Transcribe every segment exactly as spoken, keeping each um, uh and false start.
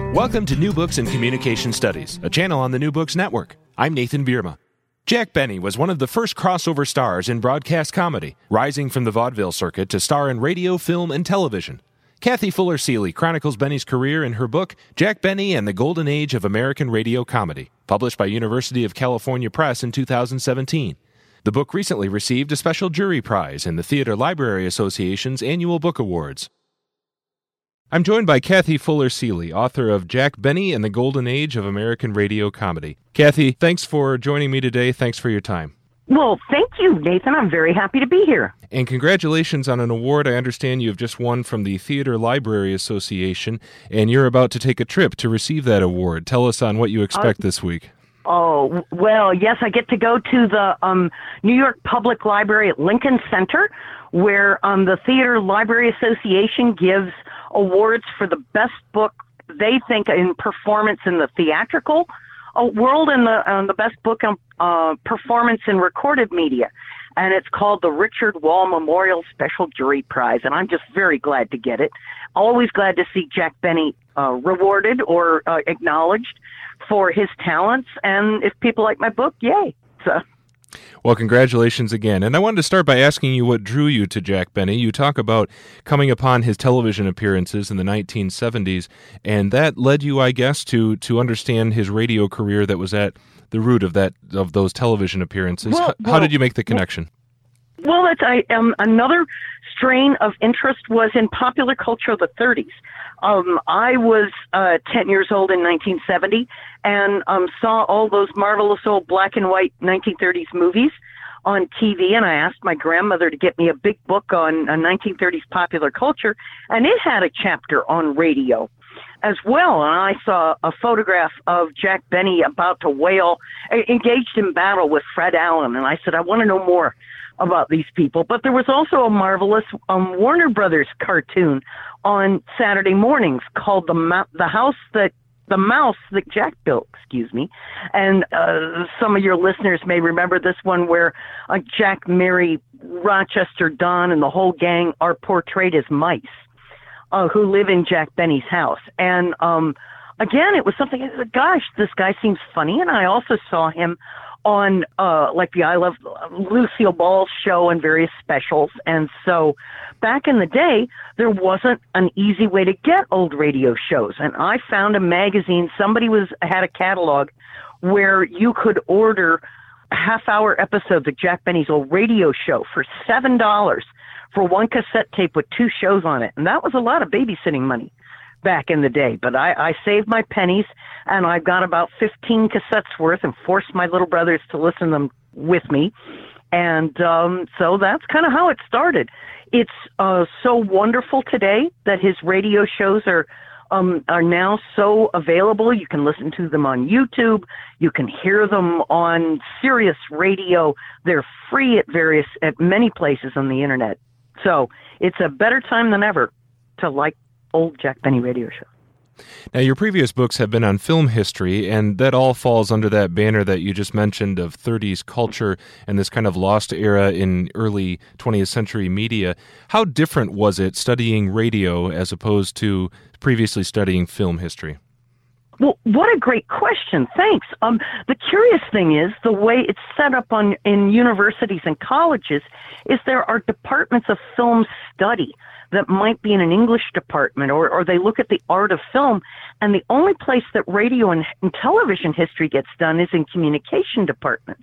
Welcome to New Books in Communication Studies, a channel on the New Books Network. I'm Nathan Bierma. Jack Benny was one of the first crossover stars in broadcast comedy, rising from the vaudeville circuit to star in radio, film, and television. Kathy Fuller Seeley chronicles Benny's career in her book, Jack Benny and the Golden Age of American Radio Comedy, published by University of California Press in two thousand seventeen. The book recently received a special jury prize in the Theater Library Association's annual book awards. I'm joined by Kathy Fuller Seeley, author of Jack Benny and the Golden Age of American Radio Comedy. Kathy, thanks for joining me today. Thanks for your time. Well, thank you, Nathan. I'm very happy to be here. And congratulations on an award I understand you've just won from the Theater Library Association, and you're about to take a trip to receive that award. Tell us on what you expect uh, this week. Oh, well, yes, I get to go to the um, New York Public Library at Lincoln Center, where um, the Theater Library Association gives awards for the best book they think in performance in the theatrical uh, world and the uh, the best book in uh, performance in recorded media. And it's called the Richard Wall Memorial Special Jury Prize, and I'm just very glad to get it. Always glad to see Jack Benny uh, rewarded or uh, acknowledged for his talents, and if people like my book, yay. So. Well, congratulations again. And I wanted to start by asking you what drew you to Jack Benny. You talk about coming upon his television appearances in the nineteen seventies, and that led you, I guess, to to understand his radio career that was at the root of that of those television appearances. Well, How, well, how did you make the connection? Well, that's I, um, another strain of interest was in popular culture of the thirties. Um, I was uh, ten years old in nineteen seventy and um, saw all those marvelous old black and white nineteen thirties movies on T V, and I asked my grandmother to get me a big book on uh, nineteen thirties popular culture, and it had a chapter on radio as well. And I saw a photograph of Jack Benny about to wail, engaged in battle with Fred Allen, and I said, I want to know more about these people. But there was also a marvelous um, Warner Brothers cartoon on Saturday mornings called the Ma- the house that the mouse that Jack built, excuse me. And uh, some of your listeners may remember this one where uh, Jack, Mary, Rochester, Don, and the whole gang are portrayed as mice uh, who live in Jack Benny's house. And um, again, it was something, I said, gosh, this guy seems funny. And I also saw him on uh, like the I Love Lucille Ball show and various specials. And so back in the day, there wasn't an easy way to get old radio shows. And I found a magazine, somebody was had a catalog where you could order half-hour episodes of Jack Benny's old radio show for seven dollars for one cassette tape with two shows on it. And that was a lot of babysitting money back in the day. But I, I saved my pennies, and I got about fifteen cassettes worth and forced my little brothers to listen to them with me. And um, so that's kind of how it started. It's uh, so wonderful today that his radio shows are um, are now so available. You can listen to them on YouTube. You can hear them on Sirius Radio. They're free at various at many places on the internet. So it's a better time than ever to like old Jack Benny radio show. Now, your previous books have been on film history, and that all falls under that banner that you just mentioned of thirties culture and this kind of lost era in early twentieth century media. How different was it studying radio as opposed to previously studying film history? Well, what a great question. Thanks. Um, the curious thing is the way it's set up on in universities and colleges is there are departments of film study that might be in an English department, or, or they look at the art of film, and the only place that radio and, and television history gets done is in communication departments.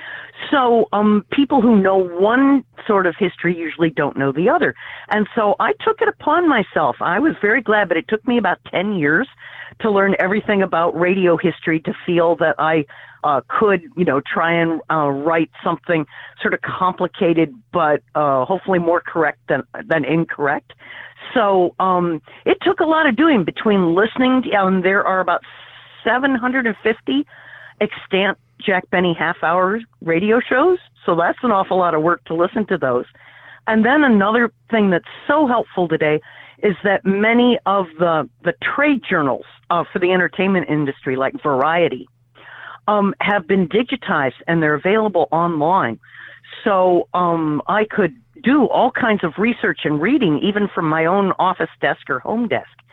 So um, people who know one sort of history usually don't know the other. And so I took it upon myself. I was very glad, but it took me about ten years to learn everything about radio history to feel that I uh, could, you know, try and uh, write something sort of complicated, but uh, hopefully more correct than than incorrect. So um, it took a lot of doing between listening. To, um, there are about seven hundred fifty extant Jack Benny half-hour radio shows, so that's an awful lot of work to listen to those. And then another thing that's so helpful today is that many of the the trade journals uh, for the entertainment industry, like Variety, um, have been digitized and they're available online. So um, I could do all kinds of research and reading, even from my own office desk or home desk.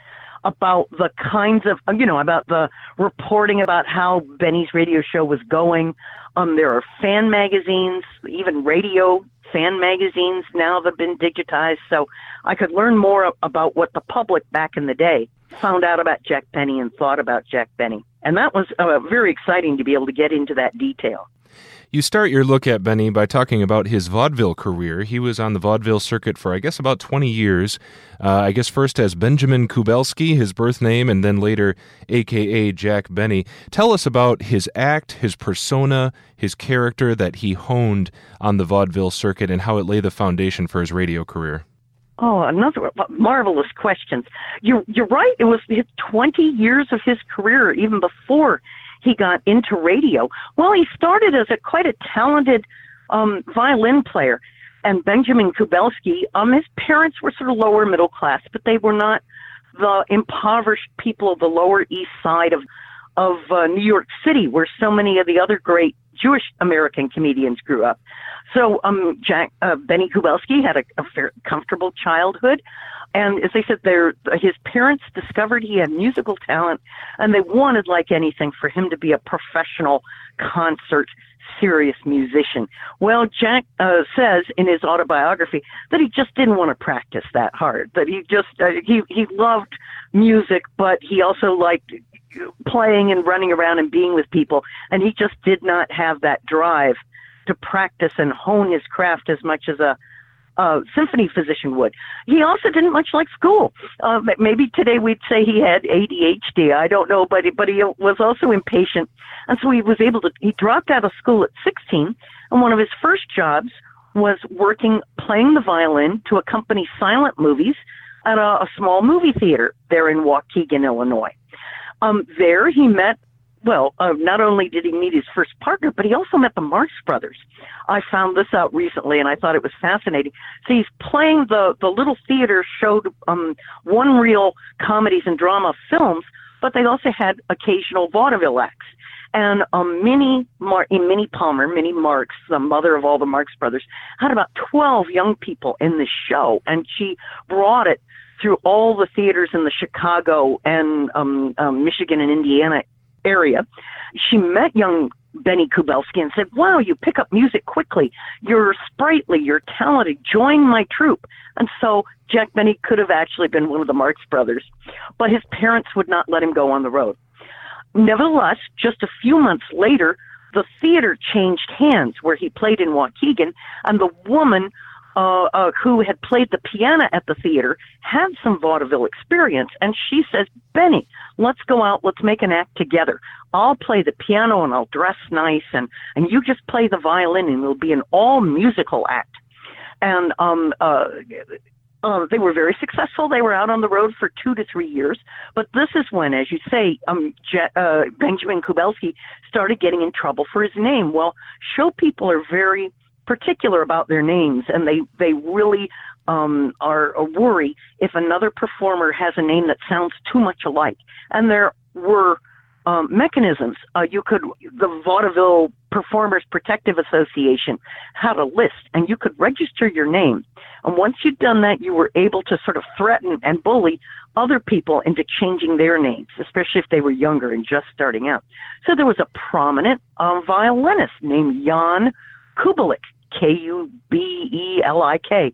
about the kinds of, you know, about the reporting about how Benny's radio show was going. Um, there are fan magazines, even radio fan magazines now that have been digitized. So I could learn more about what the public back in the day found out about Jack Benny and thought about Jack Benny. And that was uh, very exciting to be able to get into that detail. You start your look at Benny by talking about his vaudeville career. He was on the vaudeville circuit for, I guess, about twenty years. Uh, I guess first as Benjamin Kubelski, his birth name, and then later a k a. Jack Benny. Tell us about his act, his persona, his character that he honed on the vaudeville circuit and how it laid the foundation for his radio career. Oh, another marvelous questions. You're, you're right. It was his twenty years of his career, even before he got into radio. Well, he started as a quite a talented um, violin player. And Benjamin Kubelski, um, his parents were sort of lower middle class, but they were not the impoverished people of the Lower East Side of of uh, New York City, where so many of the other great Jewish American comedians grew up. So um, Jack uh, Benny Kubelski had a, a fair, comfortable childhood. And as I said, his parents discovered he had musical talent, and they wanted, like anything, for him to be a professional concert, serious musician. Well, Jack uh, says in his autobiography that he just didn't want to practice that hard, that he just, uh, he, he loved music, but he also liked playing and running around and being with people, and he just did not have that drive to practice and hone his craft as much as a Uh, symphony physician would. He also didn't much like school. Uh, maybe today we'd say he had A D H D. I don't know, but he, but he was also impatient, and so he was able to. He dropped out of school at sixteen, and one of his first jobs was working playing the violin to accompany silent movies at a, a small movie theater there in Waukegan, Illinois. Um, there he met. Well, uh, not only did he meet his first partner, but he also met the Marx Brothers. I found this out recently, and I thought it was fascinating. So he's playing the, the little theater showed um, one-reel comedies and drama films, but they also had occasional vaudeville acts. And um, Minnie, Mar- Minnie Palmer, Minnie Marx, the mother of all the Marx Brothers, had about twelve young people in this show, and she brought it through all the theaters in the Chicago and um, um, Michigan and Indiana area. She met young Benny Kubelski and said, wow, you pick up music quickly. You're sprightly. You're talented. Join my troupe. And so Jack Benny could have actually been one of the Marx Brothers, but his parents would not let him go on the road. Nevertheless, just a few months later, the theater changed hands where he played in Waukegan, and the woman Uh, uh, who had played the piano at the theater, had some vaudeville experience, and she says, Benny, let's go out, let's make an act together. I'll play the piano and I'll dress nice, and, and you just play the violin, and it'll be an all-musical act. And um, uh, uh, they were very successful. They were out on the road for two to three years, but this is when, as you say, um, Je- uh, Benjamin Kubelski started getting in trouble for his name. Well, show people are very particular about their names, and they they really um, are a worry if another performer has a name that sounds too much alike. And there were um, mechanisms. Uh, you could the Vaudeville Performers Protective Association had a list, and you could register your name. And once you'd done that, you were able to sort of threaten and bully other people into changing their names, especially if they were younger and just starting out. So there was a prominent uh, violinist named Jan Kubelik, K U B E L I K,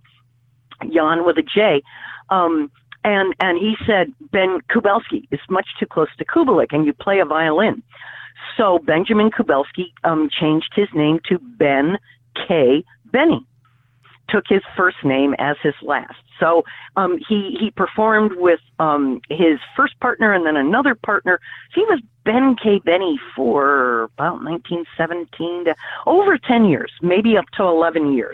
Jan with a J. Um, and, and he said, Ben Kubelski is much too close to Kubelik, and you play a violin. So Benjamin Kubelski um, changed his name to Ben K. Benny, took his first name as his last. So um, he, he performed with um, his first partner and then another partner. So he was Ben K. Benny for about nineteen seventeen to over ten years, maybe up to eleven years.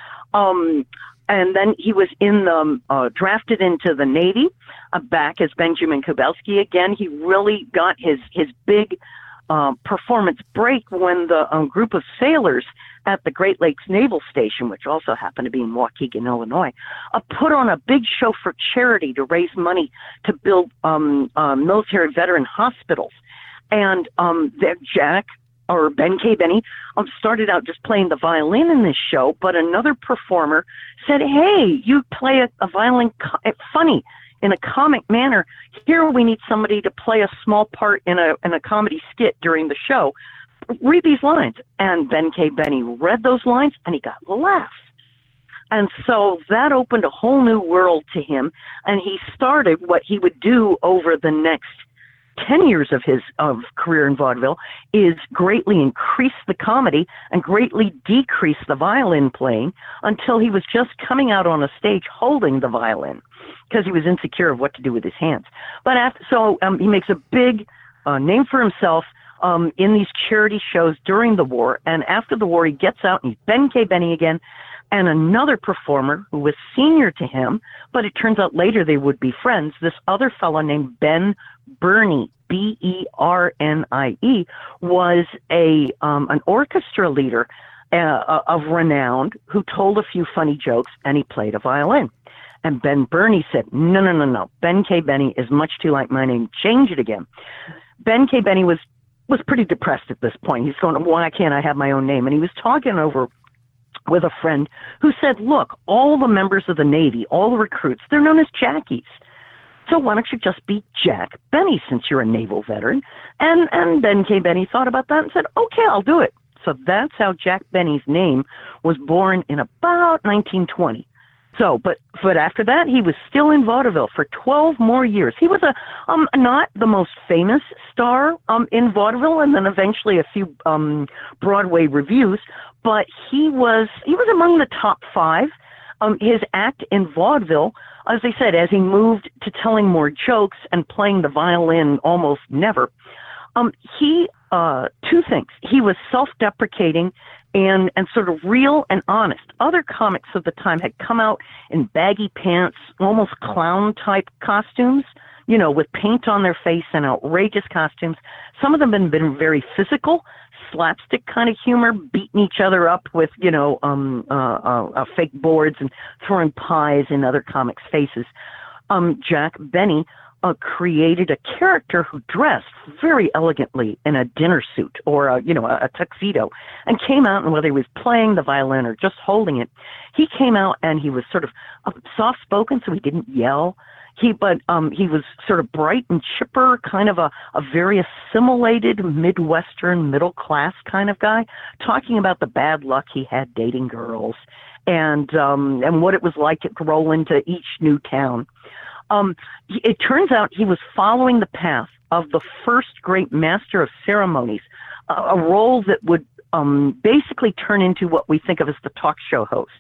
Um, and then he was in the, uh, drafted into the Navy, uh, back as Benjamin Kubelski again. He really got his, his big uh, performance break when the um, group of sailors at the Great Lakes Naval Station, which also happened to be in Waukegan, Illinois, uh, put on a big show for charity to raise money to build um, uh, military veteran hospitals. And um, Jack, or Ben K. Benny, um, started out just playing the violin in this show, but another performer said, hey, you play a, a violin, co- funny. in a comic manner. Here we need somebody to play a small part in a in a comedy skit during the show. Read these lines. And Ben K. Benny read those lines, and he got laughs. And so that opened a whole new world to him, and he started what he would do over the next ten years of his of career in vaudeville, is greatly increase the comedy and greatly decrease the violin playing until he was just coming out on a stage holding the violin because he was insecure of what to do with his hands. But after, so um, he makes a big uh, name for himself um, in these charity shows during the war, and after the war he gets out and he's Ben K. Benny again, and another performer who was senior to him, but it turns out later they would be friends, this other fellow named Ben Bernie, B E R N I E, was a um, an orchestra leader uh, of renown who told a few funny jokes, and he played a violin. And Ben Bernie said, no, no, no, no, Ben K. Benny is much too like my name. Change it again. Ben K. Benny was, was pretty depressed at this point. He's going, why can't I have my own name? And he was talking over with a friend who said, look, all the members of the Navy, all the recruits, they're known as Jackies. So why don't you just be Jack Benny since you're a naval veteran? And and Ben K. Benny thought about that and said, okay, I'll do it. So that's how Jack Benny's name was born in about nineteen twenty. So, but but after that, he was still in vaudeville for twelve more years. He was a um not the most famous star um in vaudeville, and then eventually a few um Broadway revues. But he was he was among the top five. Um, his act in vaudeville, as I said, as he moved to telling more jokes and playing the violin almost never, um, he, uh, two things. He was self-deprecating and, and sort of real and honest. Other comics of the time had come out in baggy pants, almost clown-type costumes, you know, with paint on their face and outrageous costumes. Some of them had been very physical, slapstick kind of humor, beating each other up with, you know, um, uh, uh, uh, fake boards and throwing pies in other comics' faces. Um, Jack Benny uh, created a character who dressed very elegantly in a dinner suit or, a, you know, a, a tuxedo, and came out, and whether he was playing the violin or just holding it, he came out and he was sort of uh, soft-spoken, so he didn't yell. He, but um, he was sort of bright and chipper, kind of a, a very assimilated Midwestern middle class kind of guy, talking about the bad luck he had dating girls and um, and what it was like to roll into each new town. Um, it turns out he was following the path of the first great master of ceremonies, a, a role that would um, basically turn into what we think of as the talk show host.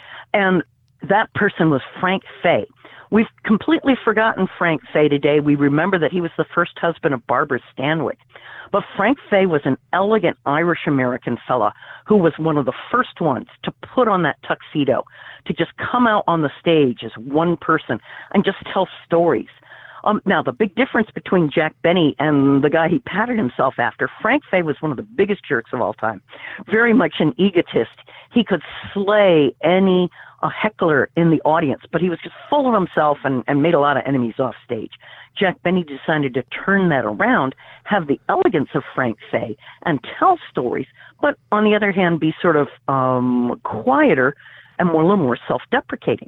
And that person was Frank Fay. We've completely forgotten Frank Fay today. We remember that he was the first husband of Barbara Stanwyck. But Frank Fay was an elegant Irish-American fella who was one of the first ones to put on that tuxedo, to just come out on the stage as one person and just tell stories. Um, now, the big difference between Jack Benny and the guy he patterned himself after, Frank Fay was one of the biggest jerks of all time, very much an egotist. He could slay any a heckler in the audience, but he was just full of himself and, and made a lot of enemies off stage. Jack Benny decided to turn that around, have the elegance of Frank Fay, and tell stories, but on the other hand, be sort of um, quieter and more, a little more self-deprecating.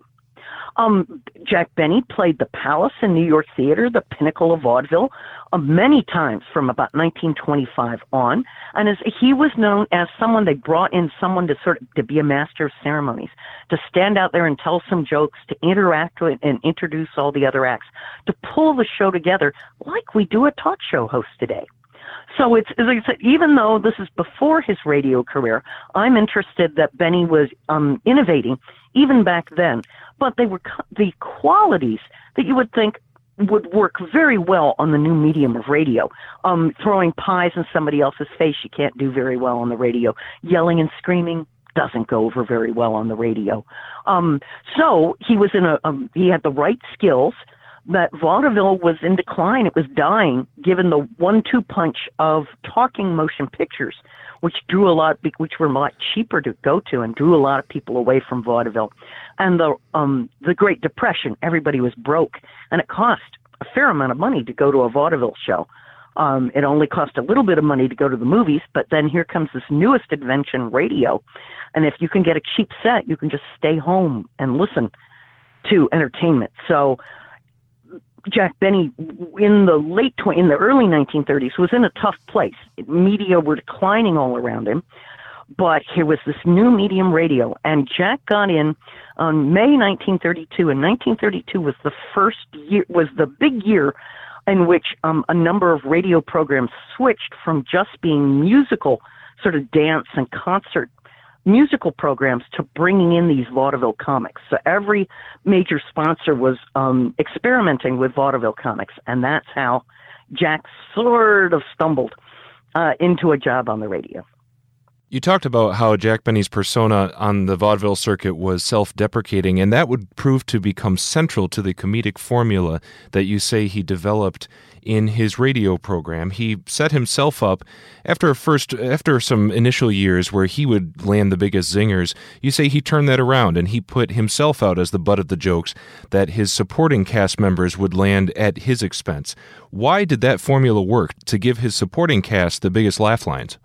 Um, Jack Benny played the Palace in New York Theater, the pinnacle of vaudeville, uh, many times from about nineteen twenty-five on. And as he was known as someone, they brought in someone to sort of to be a master of ceremonies, to stand out there and tell some jokes, to interact with and introduce all the other acts, to pull the show together like we do a talk show host today. So it's, as I said, even though this is before his radio career, I'm interested that Benny was um, innovating even back then. But they were the qualities that you would think would work very well on the new medium of radio. Um, throwing pies in somebody else's face, you can't do very well on the radio. Yelling and screaming doesn't go over very well on the radio. Um, so he was in a, um, he had the right skills. That vaudeville was in decline. It was dying, given the one two punch of talking motion pictures, which drew a lot, which were a lot cheaper to go to and drew a lot of people away from vaudeville. And the um, the Great Depression, everybody was broke, and it cost a fair amount of money to go to a vaudeville show. Um, it only cost a little bit of money to go to the movies, but then here comes this newest invention, radio. And if you can get a cheap set, you can just stay home and listen to entertainment. So Jack Benny in the late tw- in the early nineteen thirties was in a tough place. Media were declining all around him, but here was this new medium, radio, and Jack got in on May nineteen thirty-two, and nineteen thirty-two was the first year, was the big year in which um, a number of radio programs switched from just being musical, sort of dance and concert musical programs, to bringing in these vaudeville comics. So every major sponsor was um, experimenting with vaudeville comics, and that's how Jack sort of stumbled uh, into a job on the radio. You talked about how Jack Benny's persona on the vaudeville circuit was self-deprecating, and that would prove to become central to the comedic formula that you say he developed in his radio program. He set himself up after a first, after some initial years where he would land the biggest zingers. You say he turned that around and he put himself out as the butt of the jokes that his supporting cast members would land at his expense. Why did that formula work to give his supporting cast the biggest laugh lines?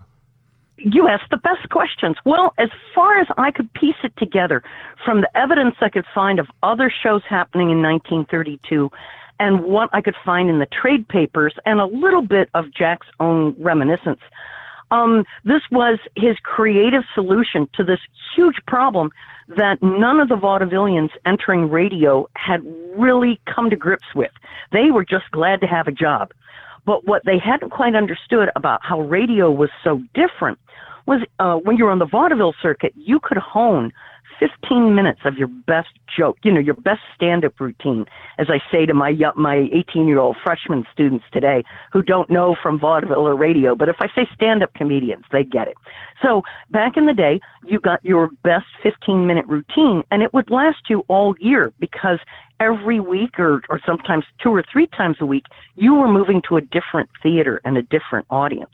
You asked the best questions. Well, as far as I could piece it together from the evidence I could find of other shows happening in nineteen thirty-two and what I could find in the trade papers and a little bit of Jack's own reminiscence, um, this was his creative solution to this huge problem that none of the vaudevillians entering radio had really come to grips with. They were just glad to have a job. But what they hadn't quite understood about how radio was so different was uh, when you were on the vaudeville circuit, you could hone fifteen minutes of your best joke, you know, your best stand-up routine, as I say to my my eighteen-year-old freshman students today who don't know from vaudeville or radio, but if I say stand-up comedians, they get it. So back in the day, you got your best fifteen-minute routine, and it would last you all year because every week or, or sometimes two or three times a week, you were moving to a different theater and a different audience.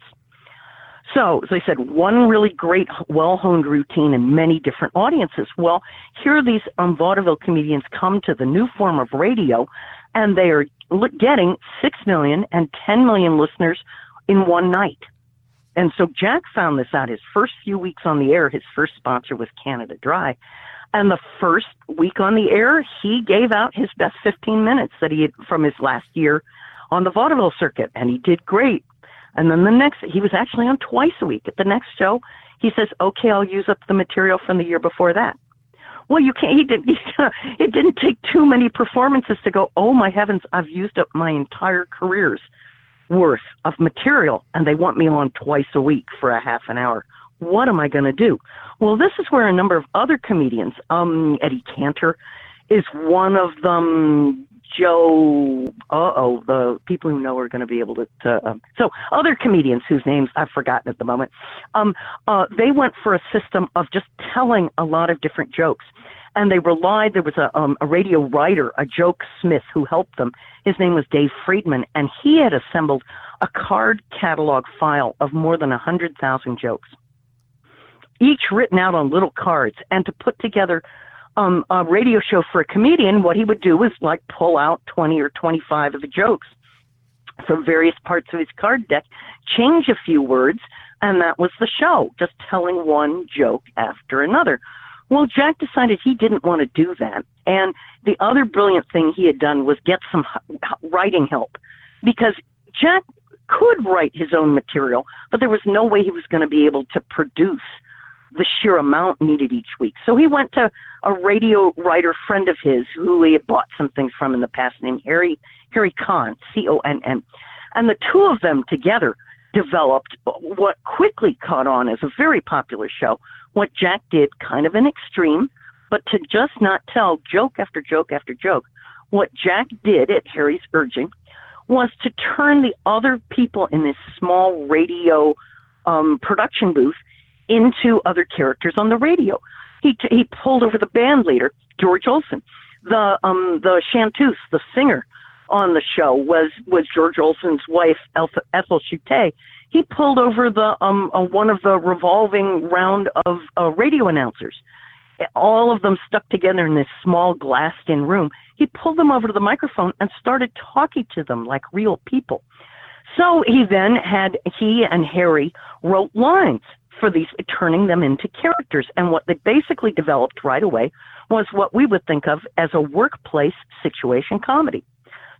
So, as I said, one really great, well-honed routine in many different audiences. Well, here these um, vaudeville comedians come to the new form of radio, and they are getting six million and ten million listeners in one night. And so Jack found this out his first few weeks on the air. His first sponsor was Canada Dry. And the first week on the air, he gave out his best fifteen minutes that he had from his last year on the vaudeville circuit, and he did great. And then the next, he was actually on twice a week. At the next show, he says, okay, I'll use up the material from the year before that. Well, you can't, he didn't, it didn't take too many performances to go, oh my heavens, I've used up my entire career's worth of material, and they want me on twice a week for a half an hour. What am I going to do? Well, this is where a number of other comedians, um, Eddie Cantor is one of them, Joe, uh-oh, the people who know are going to be able to, to um, so other comedians whose names I've forgotten at the moment, um, uh, they went for a system of just telling a lot of different jokes. And they relied, there was a, um, a radio writer, a joke smith who helped them. His name was Dave Friedman, and he had assembled a card catalog file of more than one hundred thousand jokes, each written out on little cards. And to put together um, a radio show for a comedian, what he would do was like pull out twenty or twenty-five of the jokes from various parts of his card deck, change a few words, and that was the show, just telling one joke after another. Well, Jack decided he didn't want to do that. And the other brilliant thing he had done was get some writing help, because Jack could write his own material, but there was no way he was going to be able to produce the sheer amount needed each week. So he went to a radio writer friend of his who he had bought some things from in the past, named Harry Harry Conn, C O N N. And the two of them together developed what quickly caught on as a very popular show. What Jack did, kind of an extreme, but to just not tell joke after joke after joke, what Jack did at Harry's urging was to turn the other people in this small radio um, production booth into other characters on the radio. He t- he pulled over the band leader, George Olson. The um the chanteuse, the singer on the show was was George Olson's wife, Ethel Chute. He pulled over the um uh, one of the revolving round of uh, radio announcers. All of them stuck together in this small glassed-in room. He pulled them over to the microphone and started talking to them like real people. So he then had, he and Harry wrote lines for these, turning them into characters. And what they basically developed right away was what we would think of as a workplace situation comedy.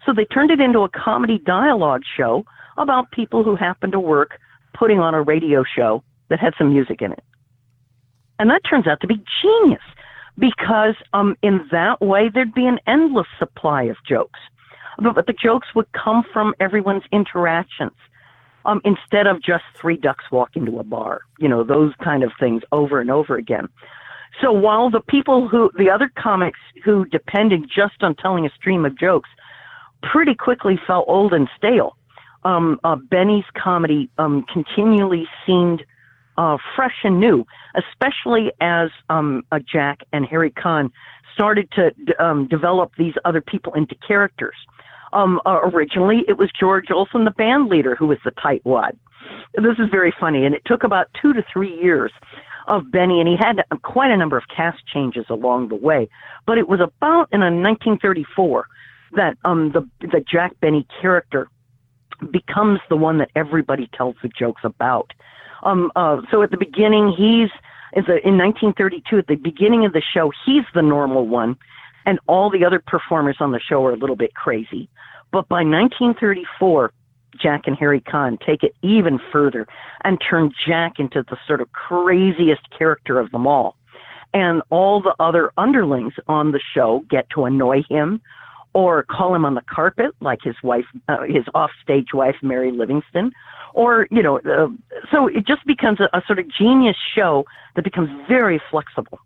So they turned it into a comedy dialogue show about people who happened to work putting on a radio show that had some music in it. And that turns out to be genius, because um, in that way there'd be an endless supply of jokes. But, but the jokes would come from everyone's interactions. Um, instead of just three ducks walking to a bar, you know, those kind of things over and over again. So while the people who, the other comics who depended just on telling a stream of jokes pretty quickly felt old and stale, um, uh, Benny's comedy um, continually seemed uh, fresh and new, especially as um, uh, Jack and Harry Kahn started to um, develop these other people into characters. Um, uh, originally, it was George Olson, the band leader, who was the tightwad. This is very funny, and it took about two to three years of Benny, and he had quite a number of cast changes along the way. But it was about in nineteen thirty-four that um, the the Jack Benny character becomes the one that everybody tells the jokes about. Um, uh, so at the beginning, he's in nineteen thirty-two, at the beginning of the show, he's the normal one, and all the other performers on the show are a little bit crazy. But by nineteen thirty-four, Jack and Harry Kahn take it even further and turn Jack into the sort of craziest character of them all. And all the other underlings on the show get to annoy him or call him on the carpet, like his wife, uh, his offstage wife, Mary Livingston. Or, you know, uh, so it just becomes a, a sort of genius show that becomes very flexible.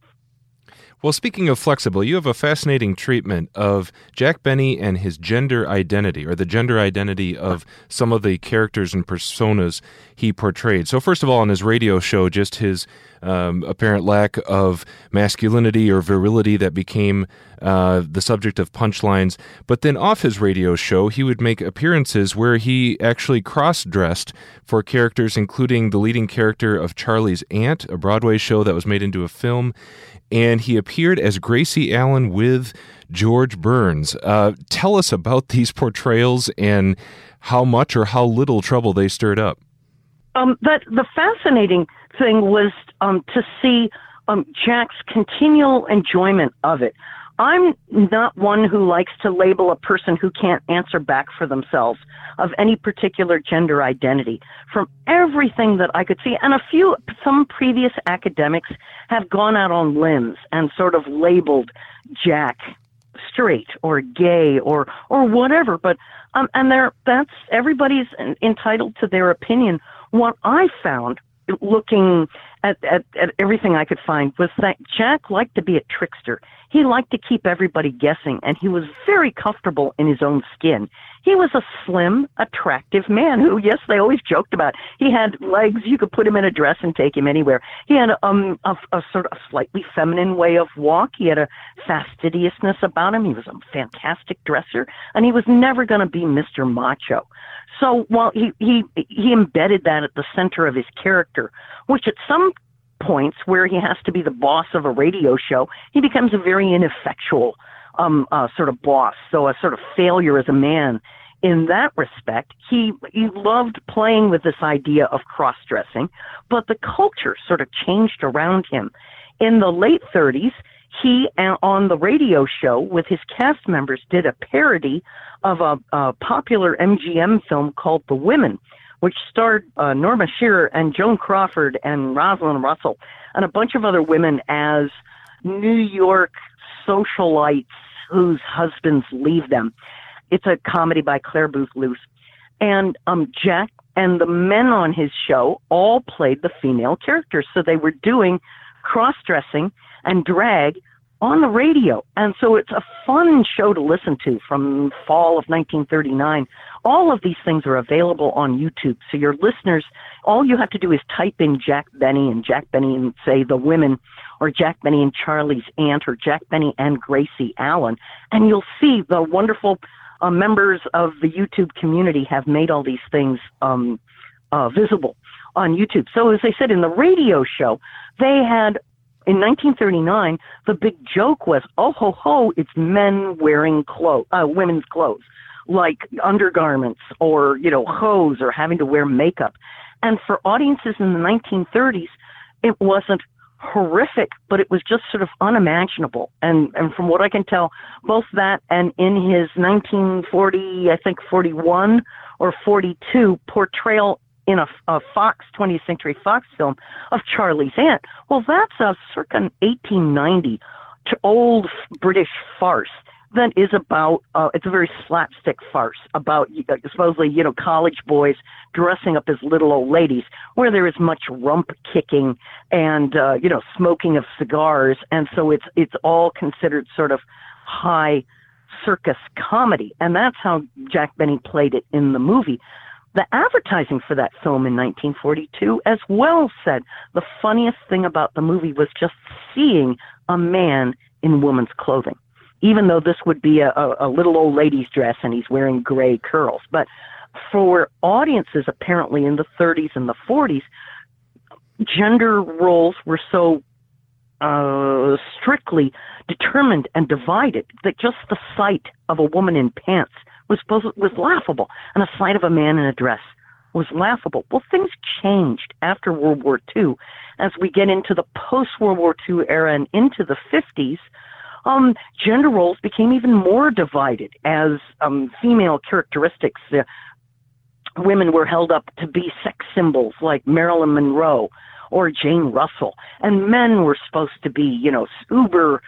Well, speaking of flexible, you have a fascinating treatment of Jack Benny and his gender identity, or the gender identity of some of the characters and personas he portrayed. So first of all, on his radio show, just his um, apparent lack of masculinity or virility that became uh, the subject of punchlines. But then off his radio show, he would make appearances where he actually cross-dressed for characters, including the leading character of Charlie's Aunt, a Broadway show that was made into a film. And he appeared as Gracie Allen with George Burns. Uh, tell us about these portrayals and how much or how little trouble they stirred up. Um, that the fascinating thing was um, to see um, Jack's continual enjoyment of it. I'm not one who likes to label a person who can't answer back for themselves of any particular gender identity. From everything that I could see, and a few, some previous academics have gone out on limbs and sort of labeled Jack straight or gay or or whatever. But um, and there, that's everybody's entitled to their opinion. What I found, looking at, at, at everything I could find, was that Jack liked to be a trickster. He liked to keep everybody guessing, and he was very comfortable in his own skin. He was a slim, attractive man who, yes, they always joked about. He had legs. You could put him in a dress and take him anywhere. He had um, a, a sort of slightly feminine way of walk. He had a fastidiousness about him. He was a fantastic dresser, and he was never going to be Mister Macho. So while he, he, he embedded that at the center of his character, which at some points where he has to be the boss of a radio show, he becomes a very ineffectual um, uh, sort of boss, so a sort of failure as a man. In that respect, he he loved playing with this idea of cross-dressing, but the culture sort of changed around him. In the late thirties, he, uh, on the radio show with his cast members, did a parody of a, a popular M G M film called The Women, which starred uh, Norma Shearer and Joan Crawford and Rosalind Russell and a bunch of other women as New York socialites whose husbands leave them. It's a comedy by Claire Booth Luce. And um, Jack and the men on his show all played the female characters. So they were doing cross-dressing and drag on the radio. And so it's a fun show to listen to from fall of nineteen thirty-nine. All of these things are available on YouTube. So your listeners, all you have to do is type in Jack Benny and Jack Benny and say The Women, or Jack Benny and Charlie's Aunt, or Jack Benny and Gracie Allen, and you'll see the wonderful uh, members of the YouTube community have made all these things um, uh, visible on YouTube. So as I said, in the radio show, they had, in nineteen thirty-nine, the big joke was, oh, ho, ho, it's men wearing clothes, uh, women's clothes, like undergarments or, you know, hose or having to wear makeup. And for audiences in the nineteen thirties, it wasn't, horrific, but it was just sort of unimaginable. And and from what I can tell, both that and in his nineteen forty, I think forty-one or forty-two portrayal in a, a Fox, twentieth Century Fox film of Charlie's Aunt, well, that's a circa eighteen ninety to old British farce that is about, uh, it's a very slapstick farce about uh, supposedly, you know, college boys dressing up as little old ladies, where there is much rump kicking and, uh, you know, smoking of cigars. And so it's, it's all considered sort of high circus comedy. And that's how Jack Benny played it in the movie. The advertising for that film in nineteen forty-two as well said the funniest thing about the movie was just seeing a man in woman's clothing, even though this would be a, a, a little old lady's dress and he's wearing gray curls. But for audiences apparently in the thirties and the forties, gender roles were so uh, strictly determined and divided that just the sight of a woman in pants was supposed, was laughable, and the sight of a man in a dress was laughable. Well, things changed after World War Two. As we get into the post-World War Two era and into the fifties, um, gender roles became even more divided as um, female characteristics. Uh, women were held up to be sex symbols like Marilyn Monroe or Jane Russell, and men were supposed to be, you know, uber,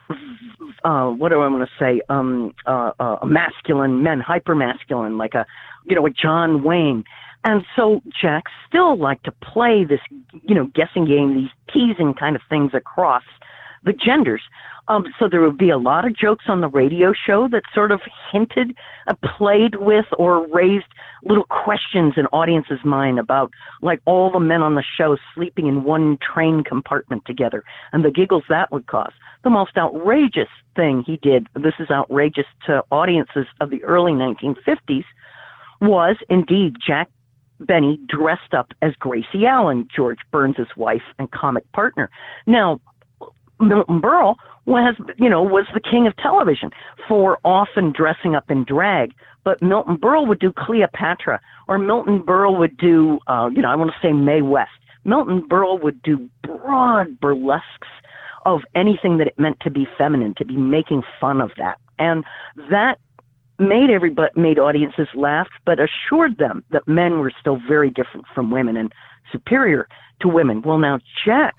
uh, what do I want to say, um, uh, uh, masculine men, hyper-masculine, like a, you know, a John Wayne. And so Jack still liked to play this, you know, guessing game, these teasing kind of things across the genders. Um, so there would be a lot of jokes on the radio show that sort of hinted, uh, played with, or raised little questions in audience's mind about, like, all the men on the show sleeping in one train compartment together and the giggles that would cause. The most outrageous thing he did, this is outrageous to audiences of the early nineteen fifties, was indeed Jack Benny dressed up as Gracie Allen, George Burns' wife and comic partner. Now, Milton Berle was, you know, was the king of television for often dressing up in drag, but Milton Berle would do Cleopatra, or Milton Berle would do, uh, you know, I want to say Mae West. Milton Berle would do broad burlesques of anything that it meant to be feminine, to be making fun of that. And that made everybody, made audiences laugh, but assured them that men were still very different from women and superior to women. Well, now Jack's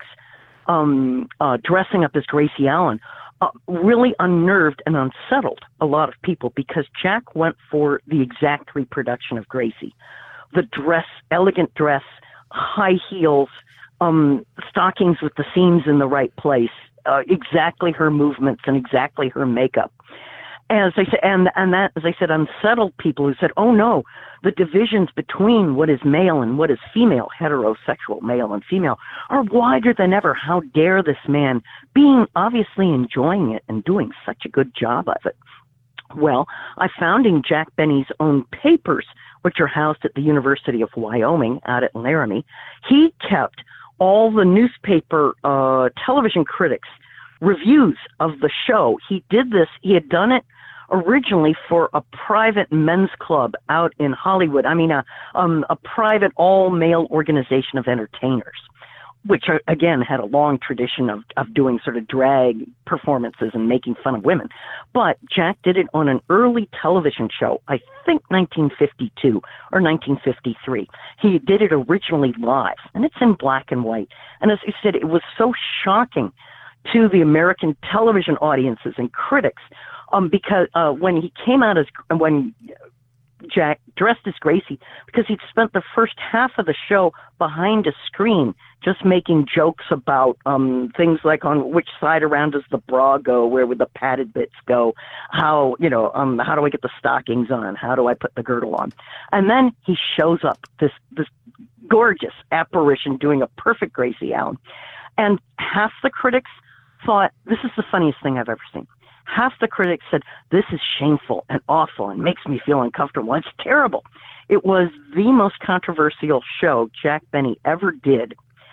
um, uh, dressing up as Gracie Allen uh, really unnerved and unsettled a lot of people, because Jack went for the exact reproduction of Gracie. The dress, elegant dress, high heels, um, stockings with the seams in the right place, uh, exactly her movements and exactly her makeup. As I said, and and that, as I said, unsettled people who said, "Oh no, the divisions between what is male and what is female, heterosexual male and female, are wider than ever. How dare this man, being obviously enjoying it and doing such a good job of it?" Well, I found in Jack Benny's own papers, which are housed at the University of Wyoming out at Laramie, he kept all the newspaper uh, television critics' reviews of the show. He did this. He had done it originally for a private men's club out in Hollywood. I mean, a, um, a private all-male organization of entertainers, which are, again, had a long tradition of, of doing sort of drag performances and making fun of women. But Jack did it on an early television show, I think nineteen fifty-two or nineteen fifty-three. He did it originally live, and it's in black and white. And as I said, it was so shocking to the American television audiences and critics, um, because uh, when he came out as, when Jack dressed as Gracie, because he'd spent the first half of the show behind a screen just making jokes about um, things like on which side around does the bra go, where would the padded bits go, how, you know, um, how do I get the stockings on, how do I put the girdle on? And then he shows up, this, this gorgeous apparition doing a perfect Gracie Allen. And half the critics thought, this is the funniest thing I've ever seen. Half the critics said, this is shameful and awful and makes me feel uncomfortable. It's terrible. It was the most controversial show Jack Benny ever did.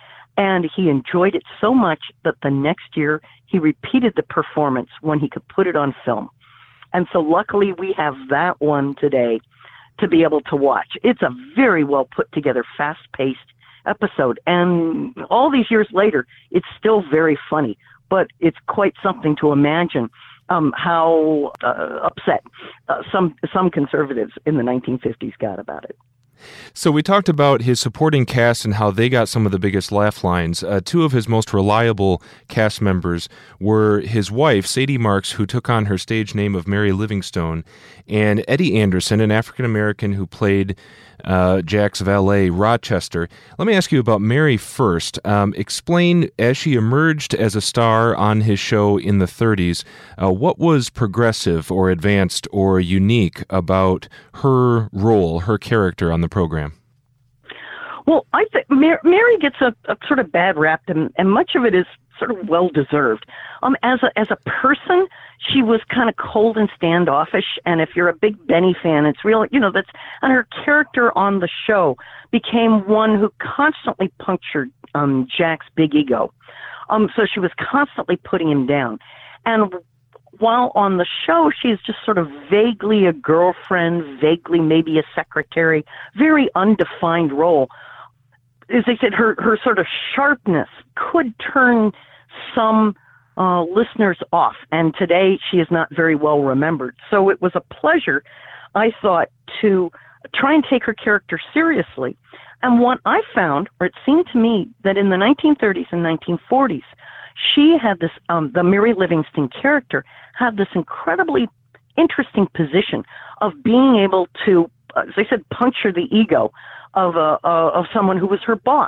And he enjoyed it so much that the next year he repeated the performance when he could put it on film. And so luckily we have that one today to be able to watch. It's a very well put together, fast paced episode. And all these years later, it's still very funny, but it's quite something to imagine um, how uh, upset uh, some some conservatives in the nineteen fifties got about it. So we talked about his supporting cast and how they got some of the biggest laugh lines. Uh, two of his most reliable cast members were his wife, Sadie Marks, who took on her stage name of Mary Livingstone, and Eddie Anderson, an African-American who played uh, Jack's valet, Rochester. Let me ask you about Mary first. Um, explain, as she emerged as a star on his show in the thirties, uh, what was progressive or advanced or unique about her role, her character on the program? Well, I think Mar- Mary gets a, a sort of bad rap, and, and much of it is sort of well-deserved. Um, as a as a person, she was kind of cold and standoffish, and if you're a big Benny fan, it's real, you know, that's, and her character on the show became one who constantly punctured um, Jack's big ego. Um, so she was constantly putting him down. And while on the show, she's just sort of vaguely a girlfriend, vaguely maybe a secretary, very undefined role. As I said, her, her sort of sharpness could turn some uh, listeners off, and today she is not very well remembered. So it was a pleasure, I thought, to try and take her character seriously. And what I found, or it seemed to me, that in the nineteen thirties and nineteen forties, she had this, um, the Mary Livingstone character had this incredibly interesting position of being able to, as I said, puncture the ego of a, uh, of someone who was her boss.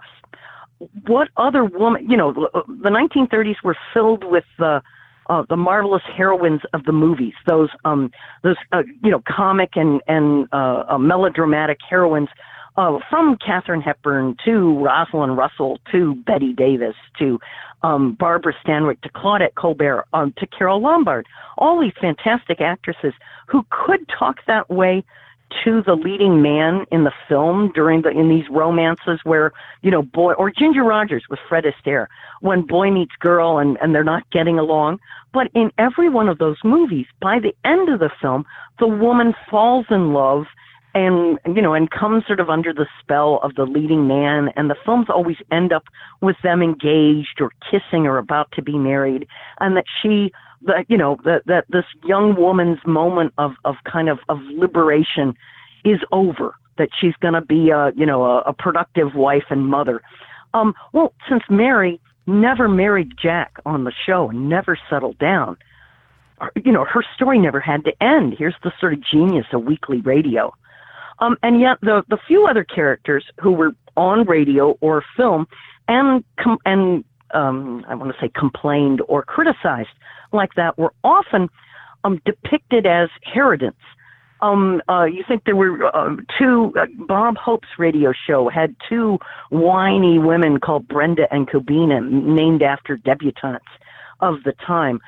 What other woman, you know, the nineteen thirties were filled with the, uh, the marvelous heroines of the movies, those, um, those, uh, you know, comic and, and, uh, uh melodramatic heroines, uh, from Katharine Hepburn to Rosalind Russell to Bette Davis to, um, Barbara Stanwyck to Claudette Colbert, um, to Carole Lombard, all these fantastic actresses who could talk that way to the leading man in the film during the, in these romances where, you know, boy, or Ginger Rogers with Fred Astaire, when boy meets girl and, and they're not getting along. But in every one of those movies, by the end of the film, the woman falls in love and, you know, and comes sort of under the spell of the leading man. And the films always end up with them engaged or kissing or about to be married. And that she, that, you know, that, that this young woman's moment of, of kind of, of liberation is over, that she's going to be a, you know, a, a productive wife and mother. Um, well, since Mary never married Jack on the show and never settled down, you know, her story never had to end. Here's the sort of genius of weekly radio. Um, and yet the, the few other characters who were on radio or film and, com- and, um, I want to say complained or criticized like that were often um, depicted as harridans. Um, uh, you think there were uh, two, uh, Bob Hope's radio show had two whiny women called Brenda and Cobina, named after debutantes of the time.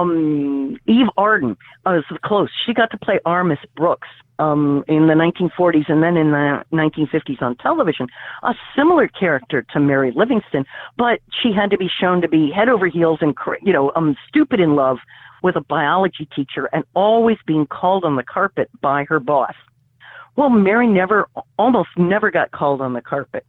Um, Eve Arden uh, was close. She got to play R. Miss Brooks um, in the nineteen forties and then in the nineteen fifties on television, a similar character to Mary Livingstone, but she had to be shown to be head over heels and, you know, um, stupid in love with a biology teacher and always being called on the carpet by her boss. Well, Mary never, almost never got called on the carpet.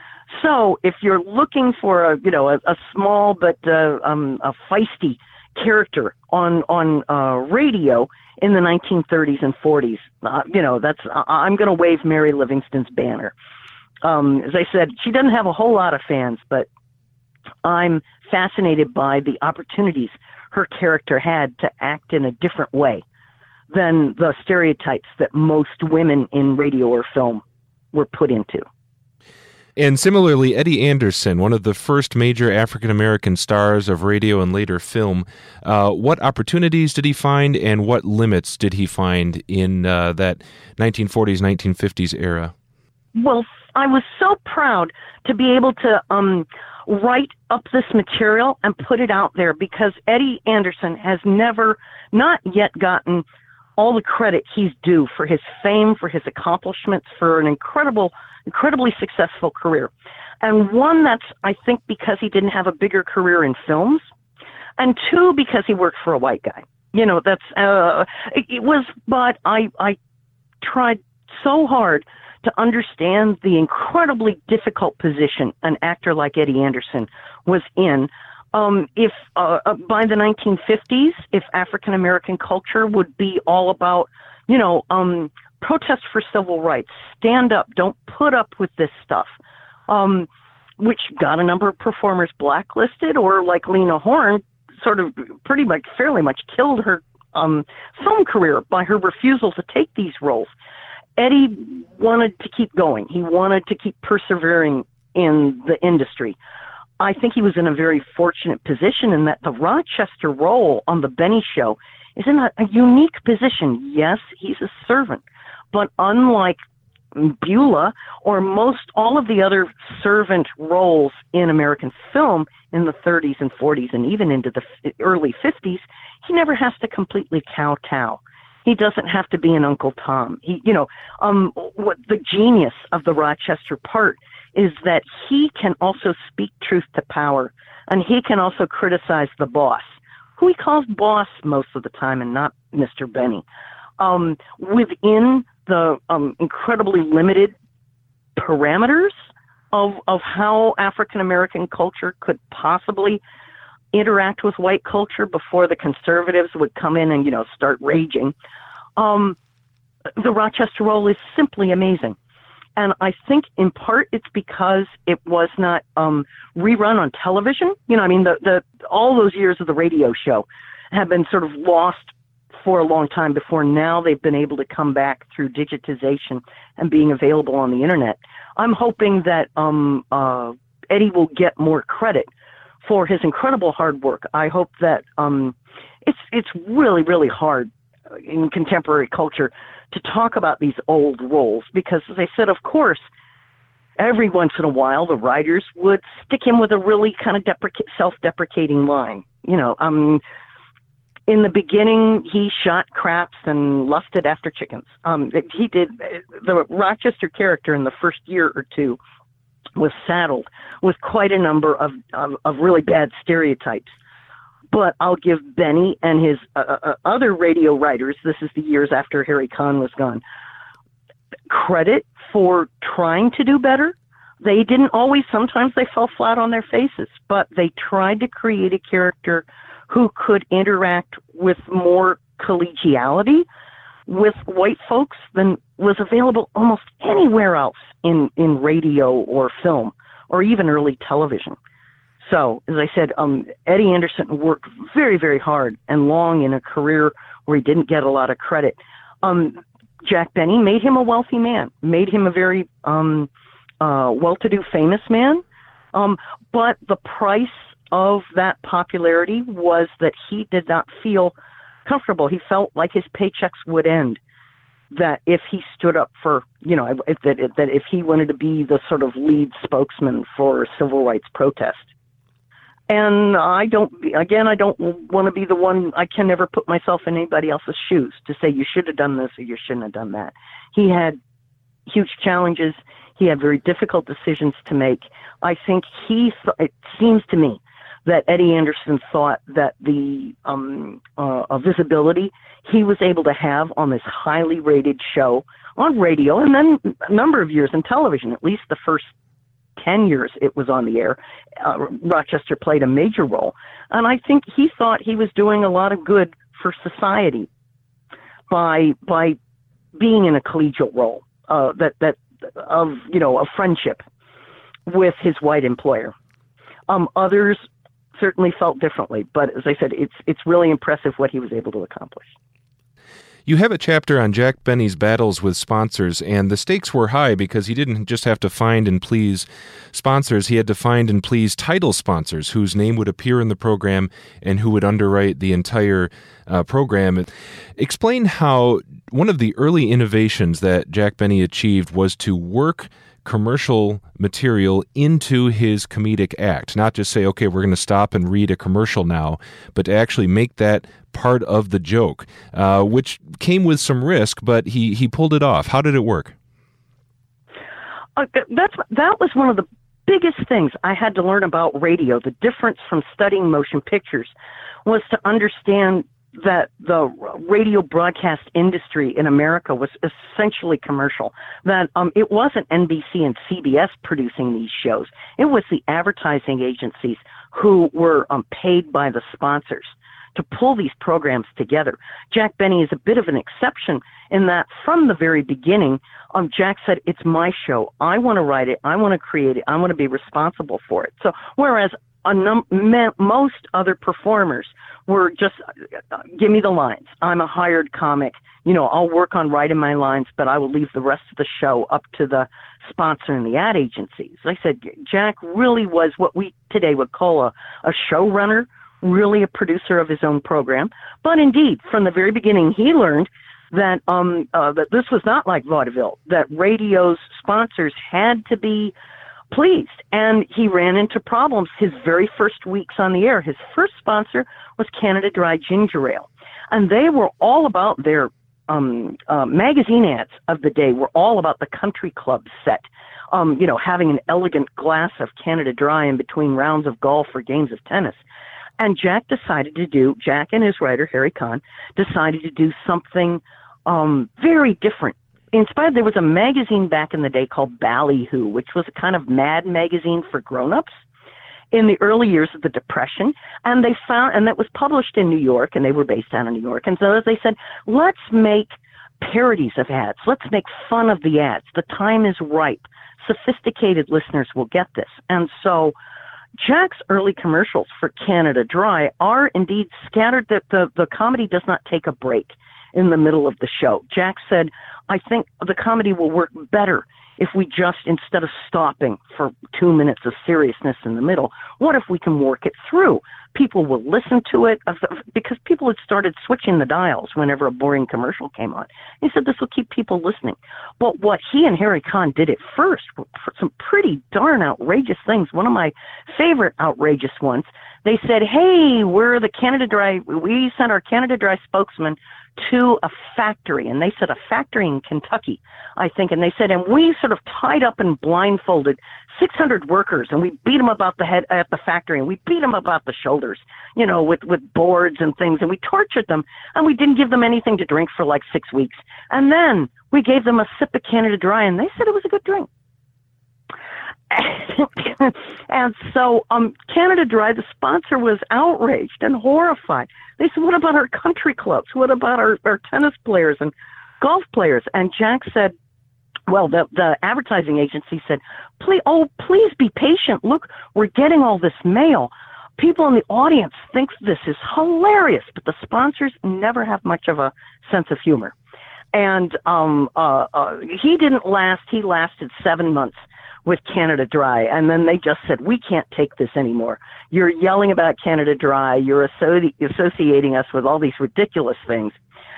So if you're looking for a, you know, a, a small but uh, um, a feisty character on on uh, radio in the nineteen thirties and forties, uh, you know, that's uh, I'm going to wave Mary Livingstone's banner. Um, as I said, she doesn't have a whole lot of fans, but I'm fascinated by the opportunities her character had to act in a different way than the stereotypes that most women in radio or film were put into. And similarly, Eddie Anderson, one of the first major African-American stars of radio and later film, uh, what opportunities did he find and what limits did he find in uh, that nineteen forties, nineteen fifties era? Well, I was so proud to be able to um, write up this material and put it out there because Eddie Anderson has never, not yet gotten all the credit he's due for his fame, for his accomplishments, for an incredible, incredibly successful career. And one, that's, I think, because he didn't have a bigger career in films, and two, because he worked for a white guy. You know, that's, uh, it, it was, but I, I tried so hard to understand the incredibly difficult position an actor like Eddie Anderson was in. Um, if uh, by the nineteen fifties, if African American culture would be all about, you know, um, protest for civil rights, stand up, don't put up with this stuff, um, which got a number of performers blacklisted, or like Lena Horne, sort of pretty much, fairly much killed her um, film career by her refusal to take these roles. Eddie wanted to keep going. He wanted to keep persevering in the industry. I think he was in a very fortunate position in that the Rochester role on The Benny Show is in a, a unique position. Yes, he's a servant, but unlike Beulah or most all of the other servant roles in American film in the thirties and forties and even into the f- early fifties, he never has to completely kowtow. He doesn't have to be an Uncle Tom. He, you know, um, what the genius of the Rochester part is that he can also speak truth to power, and he can also criticize the boss, who he calls boss most of the time and not Mister Benny. Um, within the um, incredibly limited parameters of of how African American culture could possibly interact with white culture before the conservatives would come in and, you know, start raging, um, the Rochester role is simply amazing. And I think in part it's because it was not um, rerun on television. You know, I mean, the, the all those years of the radio show have been sort of lost for a long time before now they've been able to come back through digitization and being available on the internet. I'm hoping that um, uh, Eddie will get more credit for his incredible hard work. I hope that um, it's it's really, really hard in contemporary culture to talk about these old roles because, as I said, of course, every once in a while the writers would stick him with a really kind of depreca- self-deprecating line. You know, um, in the beginning, he shot craps and lusted after chickens. Um, he did the Rochester character in the first year or two was saddled with quite a number of, of, of really bad stereotypes. But I'll give Benny and his uh, uh, other radio writers, this is the years after Harry Kahn was gone, credit for trying to do better. They didn't always, sometimes they fell flat on their faces, but they tried to create a character who could interact with more collegiality with white folks than was available almost anywhere else in, in radio or film or even early television. So, as I said, um, Eddie Anderson worked very, very hard and long in a career where he didn't get a lot of credit. Um, Jack Benny made him a wealthy man, made him a very um, uh, well-to-do, famous man. Um, but the price of that popularity was that he did not feel comfortable. He felt like his paychecks would end. That if he stood up for, you know, if, that, that if he wanted to be the sort of lead spokesman for civil rights protest. And I don't, again, I don't want to be the one, I can never put myself in anybody else's shoes to say you should have done this or you shouldn't have done that. He had huge challenges. He had very difficult decisions to make. I think he, it seems to me that Eddie Anderson thought that the um, uh, visibility he was able to have on this highly rated show on radio and then a number of years in television, at least the first ten years it was on the air, uh, Rochester played a major role. And I think he thought he was doing a lot of good for society by by being in a collegial role, uh, that, that of, you know, a friendship with his white employer. Um, others certainly felt differently, but as I said, it's it's really impressive what he was able to accomplish. You have a chapter on Jack Benny's battles with sponsors, and the stakes were high because he didn't just have to find and please sponsors, he had to find and please title sponsors whose name would appear in the program and who would underwrite the entire uh, program. Explain how one of the early innovations that Jack Benny achieved was to work commercial material into his comedic act, not just say, okay, we're going to stop and read a commercial now, but to actually make that part of the joke, uh, which came with some risk, but he, he pulled it off. How did it work? Uh, that's, that was one of the biggest things I had to learn about radio. The difference from studying motion pictures was to understand that the radio broadcast industry in America was essentially commercial, that um, it wasn't N B C and C B S producing these shows. It was the advertising agencies who were um, paid by the sponsors to pull these programs together. Jack Benny is a bit of an exception in that from the very beginning, um, Jack said, it's my show. I want to write it. I want to create it. I want to be responsible for it. So whereas a num- me- most other performers were just, uh, give me the lines. I'm a hired comic. You know, I'll work on writing my lines, but I will leave the rest of the show up to the sponsor and the ad agencies. I said, Jack really was what we today would call a, a showrunner, really a producer of his own program. But indeed, from the very beginning, he learned that um uh, that this was not like vaudeville, that radio's sponsors had to be pleased. And he ran into problems his very first weeks on the air. His first sponsor was Canada Dry Ginger Ale. And they were all about their um uh, magazine ads of the day were all about the country club set. Um, you know, having an elegant glass of Canada Dry in between rounds of golf or games of tennis. And Jack decided to do, Jack and his writer, Harry Kahn, decided to do something um, very different. Inspired, there was a magazine back in the day called Ballyhoo, which was a kind of mad magazine for grown-ups in the early years of the Depression. And they found, and that was published in New York, and they were based out of New York. And so as they said, let's make parodies of ads. Let's make fun of the ads. The time is ripe. Sophisticated listeners will get this. And so Jack's early commercials for Canada Dry are indeed scattered, that the, the comedy does not take a break in the middle of the show. Jack said, I think the comedy will work better if we just, instead of stopping for two minutes of seriousness in the middle, what if we can work it through? People will listen to it because people had started switching the dials whenever a boring commercial came on. He said this will keep people listening. But what he and Harry Kahn did at first were some pretty darn outrageous things. One of my favorite outrageous ones, they said, hey, we're the Canada Dry, we sent our Canada Dry spokesman to a factory, and they said a factory in Kentucky, I think, and they said, and we sort of tied up and blindfolded six hundred workers, and we beat them about the head at the factory, and we beat them about the shoulders, you know, with, with boards and things, and we tortured them, and we didn't give them anything to drink for like six weeks. And then we gave them a sip of Canada Dry, and they said it was a good drink. And so um, Canada Dry, the sponsor, was outraged and horrified. They said, what about our country clubs? What about our, our tennis players and golf players? And Jack said, well, the, the advertising agency said, please, oh, please be patient. Look, we're getting all this mail. People in the audience think this is hilarious, but the sponsors never have much of a sense of humor. And um, uh, uh, he didn't last. He lasted seven months with Canada Dry. And then they just said, we can't take this anymore. You're yelling about Canada Dry. You're associ- associating us with all these ridiculous things.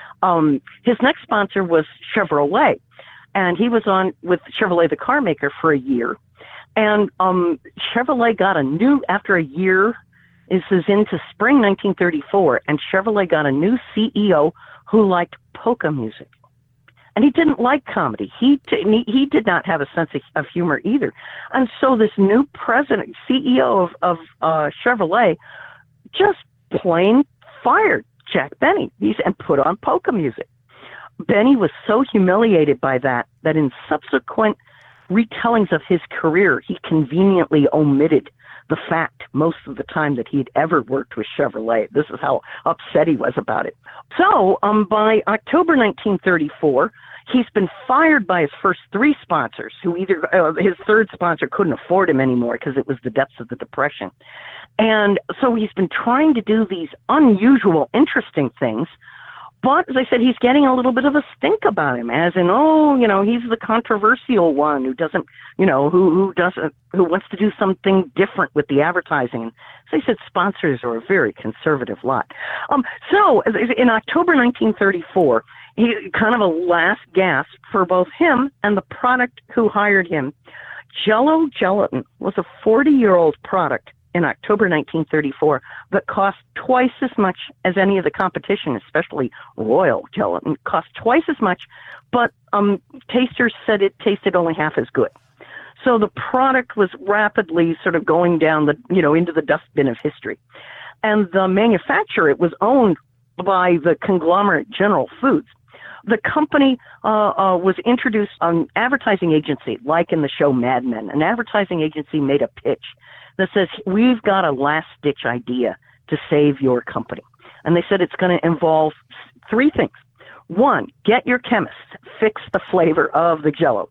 Um, his next sponsor was Chevrolet. And he was on with Chevrolet, the car maker, for a year. And um, Chevrolet got a new, after a year, this is into spring nineteen thirty-four, and Chevrolet got a new C E O who liked polka music. And he didn't like comedy. He t- he did not have a sense of, of humor either. And so this new president, C E O of, of uh, Chevrolet, just plain fired Jack Benny He's, and put on polka music. Benny was so humiliated by that that in subsequent retellings of his career, he conveniently omitted the fact most of the time that he'd ever worked with Chevrolet. This is how upset he was about it. So um, by October nineteen thirty-four, he's been fired by his first three sponsors, who either, uh, his third sponsor couldn't afford him anymore because it was the depths of the Depression. And so he's been trying to do these unusual, interesting things. But as I said, he's getting a little bit of a stink about him, as in, oh, you know, he's the controversial one who doesn't, you know, who, who doesn't, who wants to do something different with the advertising. So he said sponsors are a very conservative lot. Um, so in October nineteen thirty-four, he kind of a last gasp for both him and the product who hired him. Jell-O Gelatin was a forty-year-old product in October nineteen thirty-four that cost twice as much as any of the competition, especially Royal Gelatin, cost twice as much, but um, tasters said it tasted only half as good. So the product was rapidly sort of going down the, you know, into the dustbin of history. And the manufacturer, it was owned by the conglomerate General Foods. The company uh, uh, was introduced on an advertising agency, like in the show Mad Men. An advertising agency made a pitch that says, we've got a last-ditch idea to save your company. And they said it's going to involve three things. One, get your chemists, fix the flavor of the Jell-O.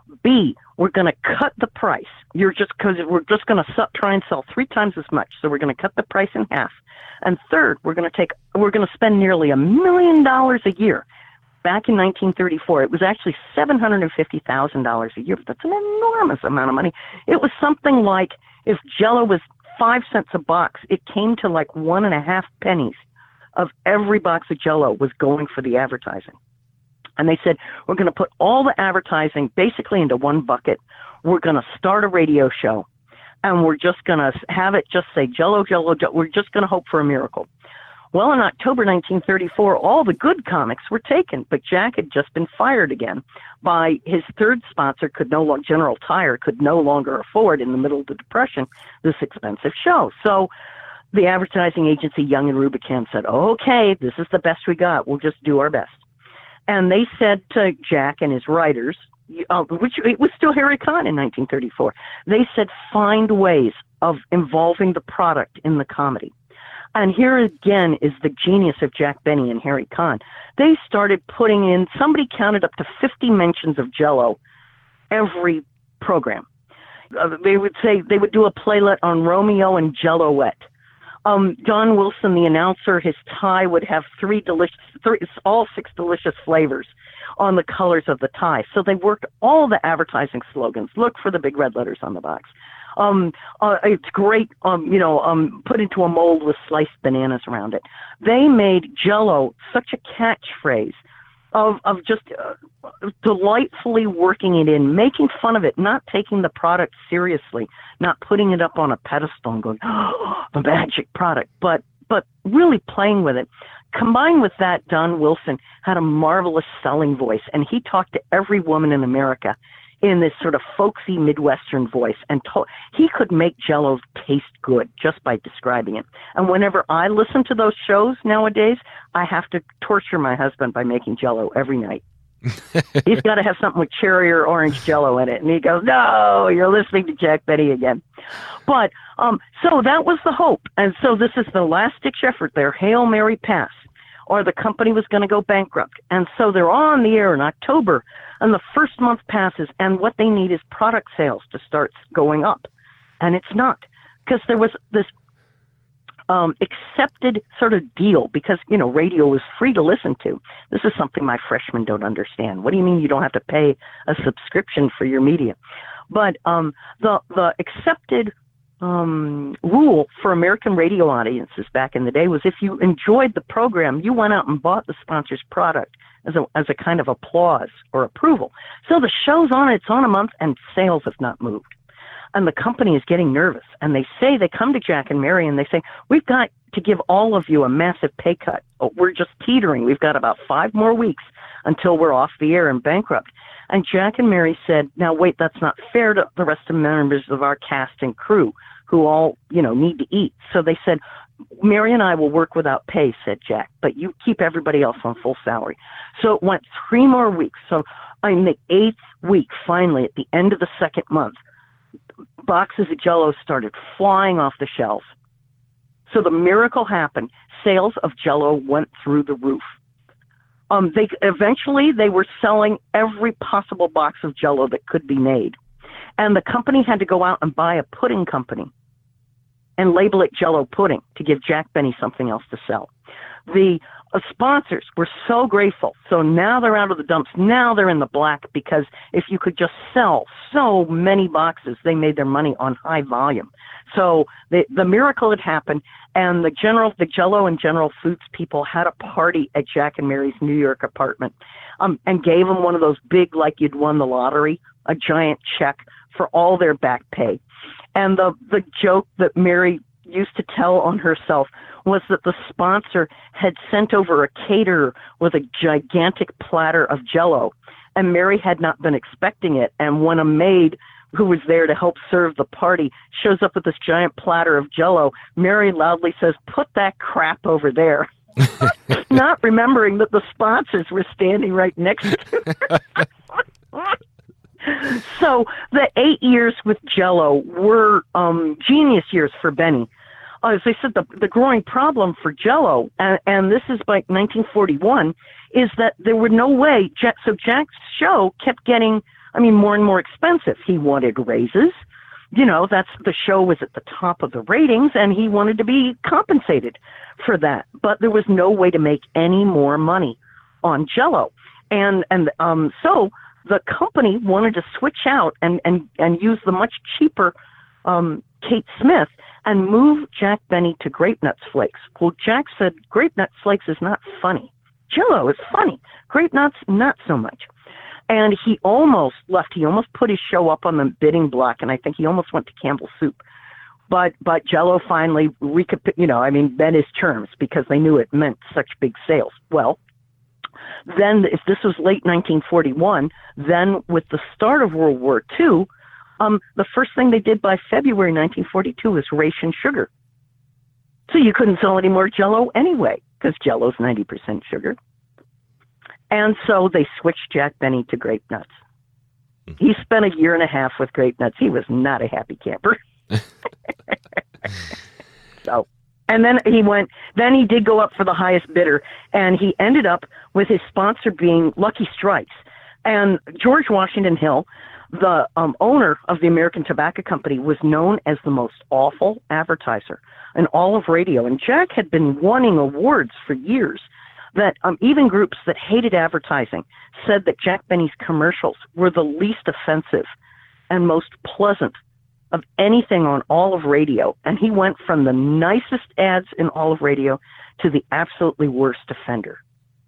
B, we're going to cut the price. You're just because we're just going to try and sell three times as much, so we're going to cut the price in half. And third, we're going to take we're going to spend nearly a million dollars a year. Back in nineteen thirty-four, it was actually seven hundred fifty thousand dollars a year, but that's an enormous amount of money. It was something like if Jell-O was five cents a box, it came to like one and a half pennies of every box of Jell-O was going for the advertising. And they said, we're going to put all the advertising basically into one bucket. We're going to start a radio show, and we're just going to have it just say Jell-O, Jell-O, Jell-O. We're just going to hope for a miracle. Well, in October nineteen thirty-four, all the good comics were taken, but Jack had just been fired again by his third sponsor, could no longer, General Tire, could no longer afford, in the middle of the Depression, this expensive show. So the advertising agency, Young and Rubicam, said, okay, this is the best we got. We'll just do our best. And they said to Jack and his writers, uh, which it was still Harry Kahn in nineteen thirty-four, they said, find ways of involving the product in the comedy. And here again is the genius of Jack Benny and Harry Kahn. They started putting in, somebody counted up to fifty mentions of Jell-O every program. Uh, they would say, they would do a playlet on Romeo and Jell-O-ette. Um, Don Wilson, the announcer, his tie would have three delicious, three, all six delicious flavors on the colors of the tie. So they worked all the advertising slogans. Look for the big red letters on the box. Um, uh, it's great, um, you know, um, put into a mold with sliced bananas around it. They made Jell-O such a catchphrase of, of just uh, delightfully working it in, making fun of it, not taking the product seriously, not putting it up on a pedestal and going, oh, the magic product, but, but really playing with it. Combined with that, Don Wilson had a marvelous selling voice, and he talked to every woman in America in this sort of folksy Midwestern voice, and to- he could make Jell-O taste good just by describing it. And whenever I listen to those shows nowadays, I have to torture my husband by making Jell-O every night. He's got to have something with cherry or orange Jell-O in it. And he goes, no, you're listening to Jack Benny again. But um, so that was the hope. And so this is the last-ditch effort, their Hail Mary pass, or the company was going to go bankrupt. And so they're on the air in October, and the first month passes, and what they need is product sales to start going up. And it's not, because there was this um, accepted sort of deal, because, you know, radio was free to listen to. This is something my freshmen don't understand. What do you mean you don't have to pay a subscription for your media? But um, the the accepted um, rule for American radio audiences back in the day was if you enjoyed the program, you went out and bought the sponsor's product as a as a kind of applause or approval. So the show's on, it's on a month, and sales have not moved. And the company is getting nervous. And they say, they come to Jack and Mary and they say, we've got to give all of you a massive pay cut. Oh, we're just teetering. We've got about five more weeks until we're off the air and bankrupt. And Jack and Mary said, now wait, that's not fair to the rest of the members of our cast and crew who all, you know, need to eat. So they said, Mary and I will work without pay, said Jack, but you keep everybody else on full salary. So it went three more weeks. So in the eighth week, finally, at the end of the second month, boxes of Jell-O started flying off the shelves. So the miracle happened. Sales of Jell-O went through the roof. Um, they eventually they were selling every possible box of Jell-O that could be made, and the company had to go out and buy a pudding company and label it Jell-O pudding to give Jack Benny something else to sell. The uh, sponsors were so grateful. So now they're out of the dumps. Now they're in the black, because if you could just sell so many boxes, they made their money on high volume. So the, the miracle had happened, and the general, the Jell-O and General Foods people had a party at Jack and Mary's New York apartment, um, and gave them one of those big, like you'd won the lottery, a giant check for all their back pay. And the, the joke that Mary used to tell on herself was that the sponsor had sent over a caterer with a gigantic platter of Jell-O, and Mary had not been expecting it. And when a maid who was there to help serve the party shows up with this giant platter of Jell-O, Mary loudly says, "Put that crap over there." not remembering that the sponsors were standing right next to her. So the eight years with Jell-O were um, genius years for Benny. Uh, as I said, the, the growing problem for Jell-O, and, and this is by nineteen forty-one, is that there were no way. Jack, so Jack's show kept getting, I mean, more and more expensive. He wanted raises. You know, that's the show was at the top of the ratings, and he wanted to be compensated for that. But there was no way to make any more money on Jell-O, and and um, so the company wanted to switch out and and and use the much cheaper um, Kate Smith and move Jack Benny to Grape Nuts Flakes. Well, Jack said Grape Nuts Flakes is not funny. Jell-O is funny. Grape Nuts, not so much. And he almost left. He almost put his show up on the bidding block, and I think he almost went to Campbell Soup. But but Jell-O finally, recap- you know, I mean, bent his terms because they knew it meant such big sales. Well, then if this was late nineteen forty-one, then with the start of World War Two, um, the first thing they did by February nineteen forty-two was ration sugar. So you couldn't sell any more Jell-O anyway because Jell-O's ninety percent sugar. And so they switched Jack Benny to Grape Nuts. He spent a year and a half with Grape Nuts. He was not a happy camper. So, and then he went, then he did go up for the highest bidder, and he ended up with his sponsor being Lucky Strikes. And George Washington Hill, the um, owner of the American Tobacco Company, was known as the most awful advertiser in all of radio. And Jack had been winning awards for years. That um, even groups that hated advertising said that Jack Benny's commercials were the least offensive and most pleasant of anything on all of radio. And he went from the nicest ads in all of radio to the absolutely worst offender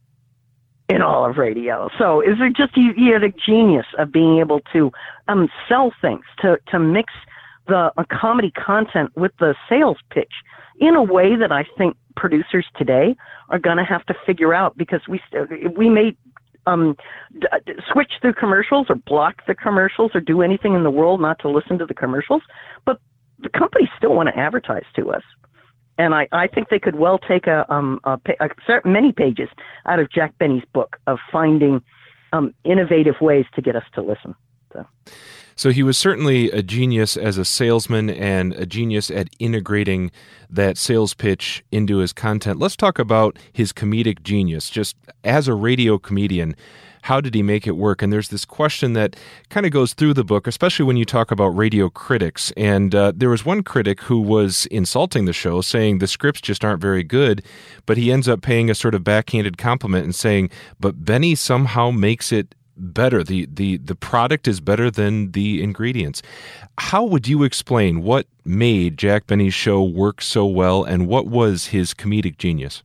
in all of radio. So is it just, he, he had a genius of being able to um, sell things, to, to mix the uh, comedy content with the sales pitch in a way that I think producers today are going to have to figure out, because we we may um, d- switch through commercials or block the commercials or do anything in the world not to listen to the commercials, but the companies still want to advertise to us. And I, I think they could well take a, um, a, a, a many pages out of Jack Benny's book of finding um, innovative ways to get us to listen. So. So he was certainly a genius as a salesman and a genius at integrating that sales pitch into his content. Let's talk about his comedic genius. Just as a radio comedian, how did he make it work? And there's this question that kind of goes through the book, especially when you talk about radio critics. And uh, there was one critic who was insulting the show, saying the scripts just aren't very good, but he ends up paying a sort of backhanded compliment and saying, but Benny somehow makes it better. The, the the product is better than the ingredients. How would you explain what made Jack Benny's show work so well, and what was his comedic genius?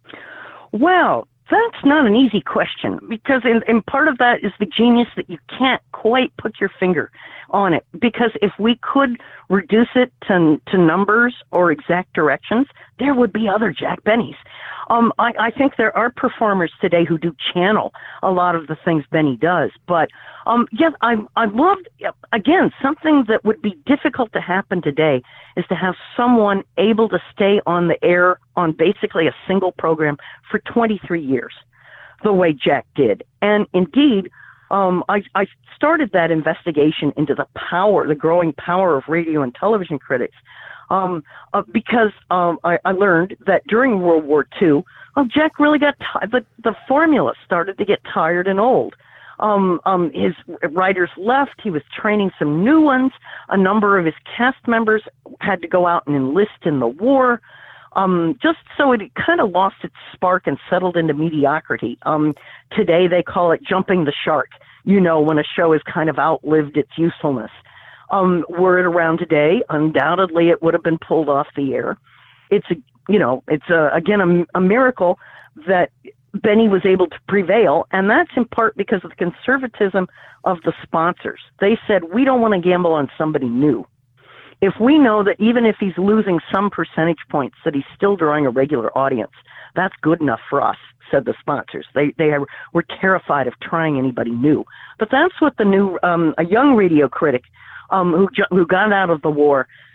Well, that's not an easy question, because in, in part of that is the genius that you can't quite put your finger on it. Because if we could reduce it to, to numbers or exact directions, there would be other Jack Bennys. Um, I, I think there are performers today who do channel a lot of the things Benny does. But um, yes, I I loved, again, something that would be difficult to happen today is to have someone able to stay on the air on basically a single program for twenty-three years, the way Jack did. And indeed, um, I, I started that investigation into the power, the growing power of radio and television critics. Um, uh, because um, I, I learned that during World War Two, well, Jack really got t- the the formula started to get tired and old. Um, um, his writers left. He was training some new ones. A number of his cast members had to go out and enlist in the war. Um, just so it kind of lost its spark and settled into mediocrity. Um, today they call it jumping the shark. You know, when a show has kind of outlived its usefulness. Um, were it around today, undoubtedly it would have been pulled off the air. It's a, you know, it's a, again, a, a miracle that Benny was able to prevail. And that's in part because of the conservatism of the sponsors. They said, we don't want to gamble on somebody new. If we know that even if he's losing some percentage points, that he's still drawing a regular audience, that's good enough for us, said the sponsors. They they are, were terrified of trying anybody new. But that's what the new, um, a young radio critic Um, who who got out of the war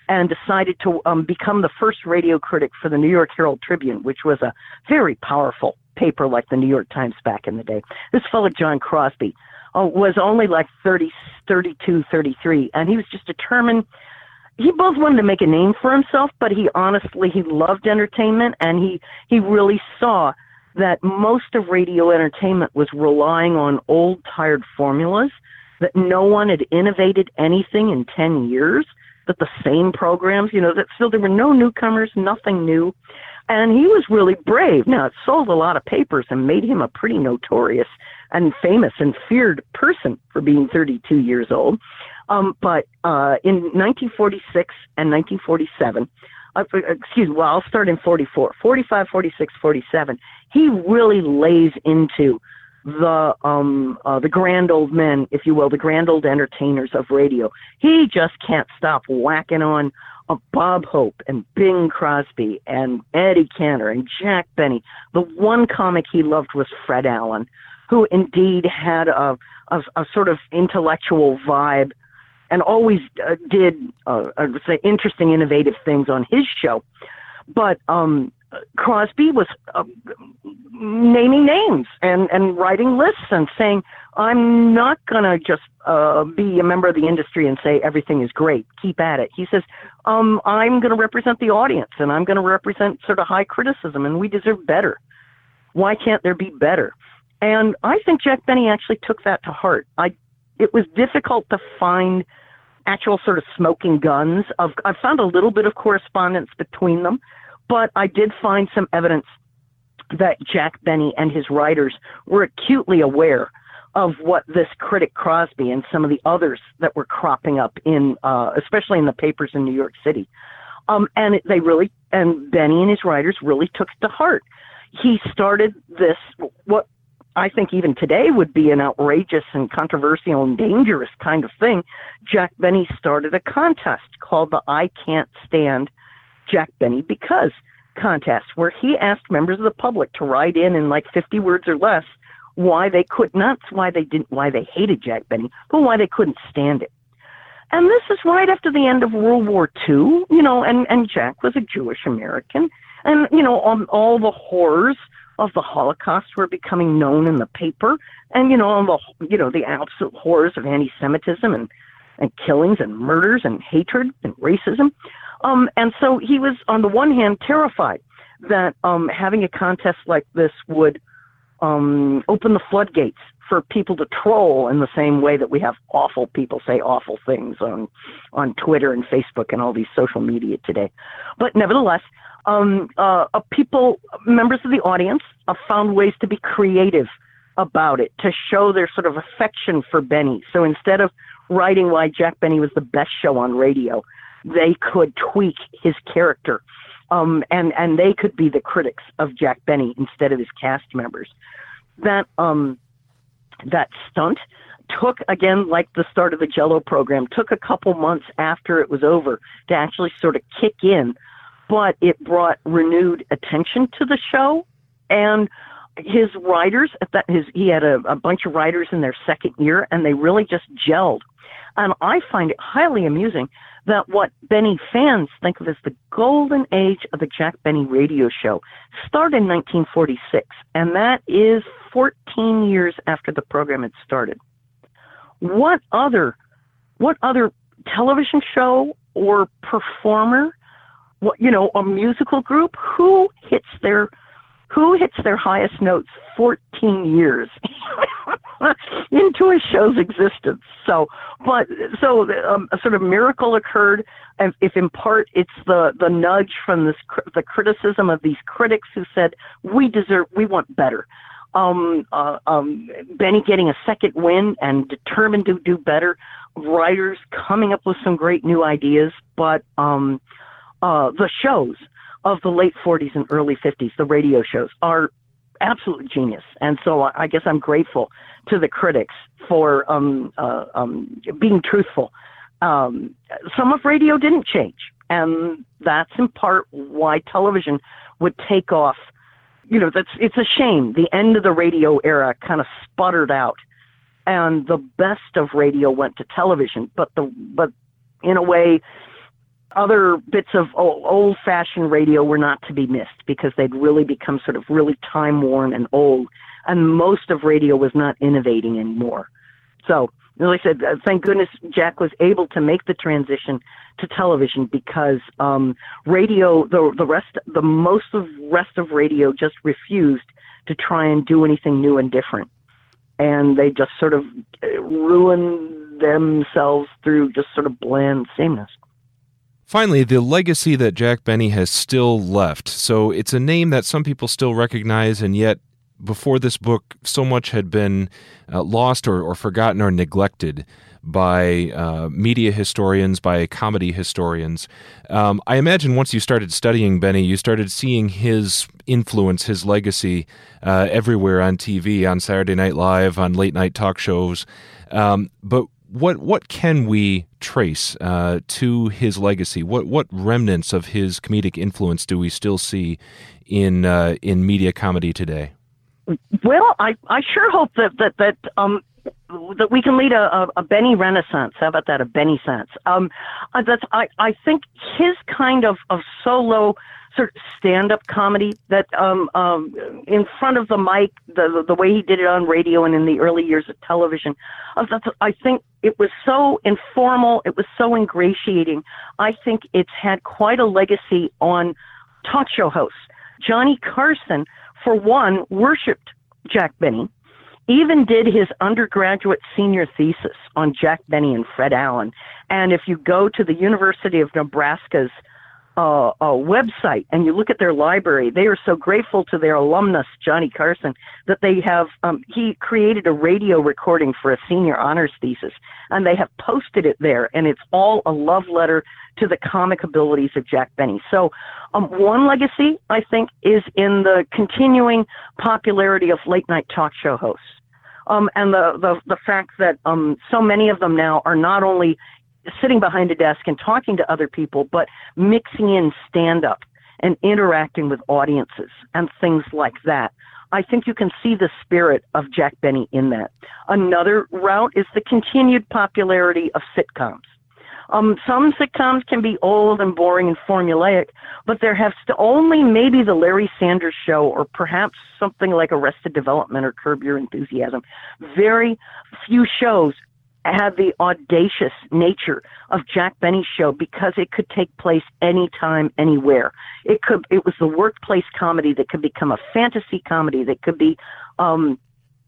and decided to um, become the first radio critic for the New York Herald Tribune, which was a very powerful paper like the New York Times back in the day. This fellow, John Crosby, uh, was only like thirty, thirty-two, thirty-three, and he was just determined. He both wanted to make a name for himself, but he honestly, he loved entertainment, and he, he really saw that most of radio entertainment was relying on old, tired formulas, that no one had innovated anything in ten years, that the same programs, you know, that still there were no newcomers, nothing new. And he was really brave. Now, it sold a lot of papers and made him a pretty notorious and famous and feared person for being thirty-two years old. Um, but uh, in nineteen forty-six and nineteen forty-seven, uh, excuse me, well, I'll start in forty-four, forty-five, forty-six, forty-seven, he really lays into the um uh, the grand old men, if you will, the grand old entertainers of radio. He just can't stop whacking on uh, Bob Hope and Bing Crosby and Eddie Cantor and Jack Benny. The one comic he loved was Fred Allen, who indeed had a, a, a sort of intellectual vibe and always uh, did uh, I would say interesting, innovative things on his show. But um Crosby was uh, naming names and, and writing lists and saying, I'm not going to just uh, be a member of the industry and say everything is great, keep at it. He says, um, I'm going to represent the audience, and I'm going to represent sort of high criticism, and we deserve better. Why can't there be better? And I think Jack Benny actually took that to heart. I, it was difficult to find actual sort of smoking guns. Of, I found a little bit of correspondence between them, but I did find some evidence that Jack Benny and his writers were acutely aware of what this critic Crosby and some of the others that were cropping up in, uh, especially in the papers in New York City. Um, and they really, and Benny and his writers really took it to heart. He started this, what I think even today would be an outrageous and controversial and dangerous kind of thing. Jack Benny started a contest called the I Can't Stand Jack Benny Because contest, where he asked members of the public to write in in like fifty words or less why they could not, why they didn't, why they hated Jack Benny, but why they couldn't stand it. And this is right after the end of World War Two, you know, and, and Jack was a Jewish American, and, you know, all, all the horrors of the Holocaust were becoming known in the paper, and, you know, all the, you know, the absolute horrors of anti-Semitism and, and killings and murders and hatred and racism. Um, and so he was, on the one hand, terrified that um, having a contest like this would um, open the floodgates for people to troll in the same way that we have awful people say awful things on on Twitter and Facebook and all these social media today. But nevertheless, um, uh, uh, people, members of the audience, uh, found ways to be creative about it, to show their sort of affection for Benny. So instead of writing why Jack Benny was the best show on radio, they could tweak his character, um, and, and they could be the critics of Jack Benny instead of his cast members. That um, that stunt took, again, like the start of the Jell-O program, took a couple months after it was over to actually sort of kick in, but it brought renewed attention to the show. And his writers, at that, his, he had a, a bunch of writers in their second year, and they really just gelled. And I find it highly amusing that what Benny fans think of as the golden age of the Jack Benny radio show started in nineteen forty-six, and that is fourteen years after the program had started. What other, what other television show or performer, what, you know, a musical group, who hits their Who hits their highest notes fourteen years into a show's existence? So, but so um, a sort of miracle occurred, and if in part it's the the nudge from this the criticism of these critics who said we deserve, we want better. Um, uh, um, Benny getting a second win and determined to do better. Writers coming up with some great new ideas, but um, uh, the shows of the late forties and early fifties, the radio shows, are absolute genius. And so I guess I'm grateful to the critics for um, uh, um, being truthful. Um, some of radio didn't change, and that's in part why television would take off. You know, that's it's a shame. The end of the radio era kind of sputtered out, and the best of radio went to television. But the but in a way, other bits of old-fashioned radio were not to be missed because they'd really become sort of really time-worn and old, and most of radio was not innovating anymore. So, like I said, uh, thank goodness Jack was able to make the transition to television because um, radio, the the rest, the most of rest of radio just refused to try and do anything new and different, and they just sort of ruined themselves through just sort of bland sameness. Finally, the legacy that Jack Benny has still left. So it's a name that some people still recognize, and yet before this book, so much had been uh, lost or, or forgotten or neglected by uh, media historians, by comedy historians. Um, I imagine once you started studying Benny, you started seeing his influence, his legacy uh, everywhere on T V, on Saturday Night Live, on late night talk shows. Um, but what what can we trace uh, to his legacy? What what remnants of his comedic influence do we still see in uh, in media comedy today? Well, I, I sure hope that that that um that we can lead a, a, a Benny Renaissance. How about that, a Benny sense? Um, uh, that's I, I think his kind of, of solo sort of stand-up comedy that um um in front of the mic, the the way he did it on radio and in the early years of television, uh, that's, I think it was so informal. It was so ingratiating. I think it's had quite a legacy on talk show hosts. Johnny Carson, for one, worshipped Jack Benny, even did his undergraduate senior thesis on Jack Benny and Fred Allen. And if you go to the University of Nebraska's uh, uh, website and you look at their library, they are so grateful to their alumnus, Johnny Carson, that they have, um, he created a radio recording for a senior honors thesis, and they have posted it there, and it's all a love letter to the comic abilities of Jack Benny. So um, one legacy, I think, is in the continuing popularity of late-night talk show hosts. Um, and the, the, the fact that um, so many of them now are not only sitting behind a desk and talking to other people, but mixing in stand-up and interacting with audiences and things like that. I think you can see the spirit of Jack Benny in that. Another route is the continued popularity of sitcoms. Um, some sitcoms can be old and boring and formulaic, but there have st- only maybe the Larry Sanders Show or perhaps something like Arrested Development or Curb Your Enthusiasm. Very few shows had the audacious nature of Jack Benny's show because it could take place anytime, anywhere. It could. It was the workplace comedy that could become a fantasy comedy that could be um,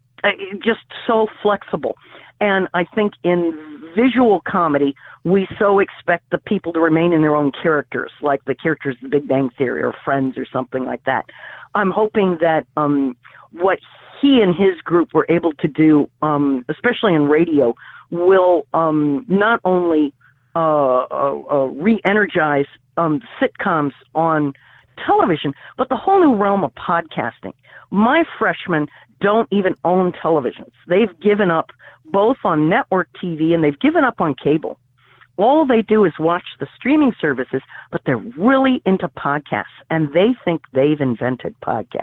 just so flexible. And I think in visual comedy, we so expect the people to remain in their own characters, like the characters of The Big Bang Theory or Friends or something like that. I'm hoping that um, what he and his group were able to do, um, especially in radio, will um, not only uh, uh, uh, re-energize um, sitcoms on television, but the whole new realm of podcasting. My freshmen don't even own televisions. They've given up both on network T V and they've given up on cable. All they do is watch the streaming services, but they're really into podcasts, and they think they've invented podcasts.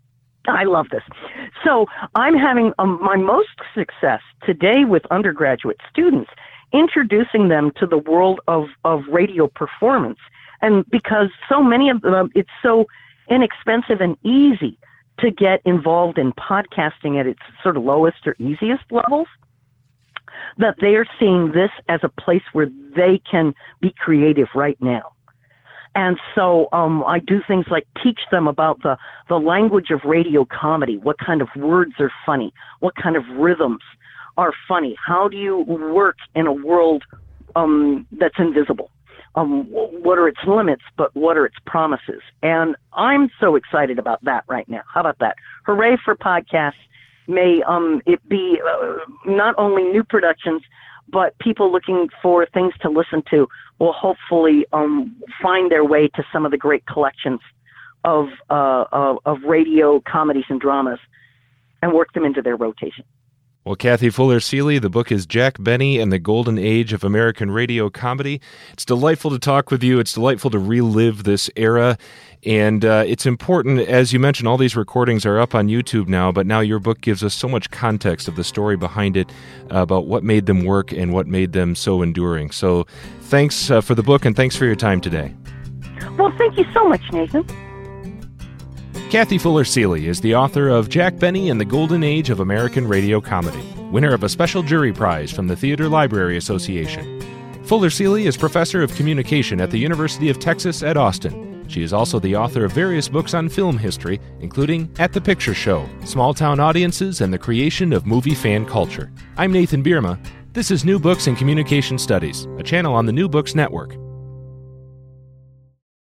I love this. So I'm having um, my most success today with undergraduate students, introducing them to the world of, of radio performance. And because so many of them, it's so inexpensive and easy to get involved in podcasting at its sort of lowest or easiest levels, that they are seeing this as a place where they can be creative right now. And so um, I do things like teach them about the, the language of radio comedy, what kind of words are funny, what kind of rhythms are funny, how do you work in a world um, that's invisible? Um, what are its limits, but what are its promises? And I'm so excited about that right now. How about that? Hooray for podcasts. May um, it be uh, not only new productions, but people looking for things to listen to will hopefully um, find their way to some of the great collections of, uh, of of radio comedies and dramas and work them into their rotation. Well, Cathy Fuller-Seeley, the book is Jack Benny and the Golden Age of American Radio Comedy. It's delightful to talk with you. It's delightful to relive this era. And uh, it's important, as you mentioned, all these recordings are up on YouTube now, but now your book gives us so much context of the story behind it, uh, about what made them work and what made them so enduring. So thanks uh, for the book, and thanks for your time today. Well, thank you so much, Nathan. Cathy Fuller-Seeley is the author of Jack Benny and the Golden Age of American Radio Comedy, winner of a special jury prize from the Theater Library Association. Fuller-Seeley is professor of communication at the University of Texas at Austin. She is also the author of various books on film history, including At the Picture Show, Small Town Audiences, and the Creation of Movie Fan Culture. I'm Nathan Bierma. This is New Books in Communication Studies, a channel on the New Books Network.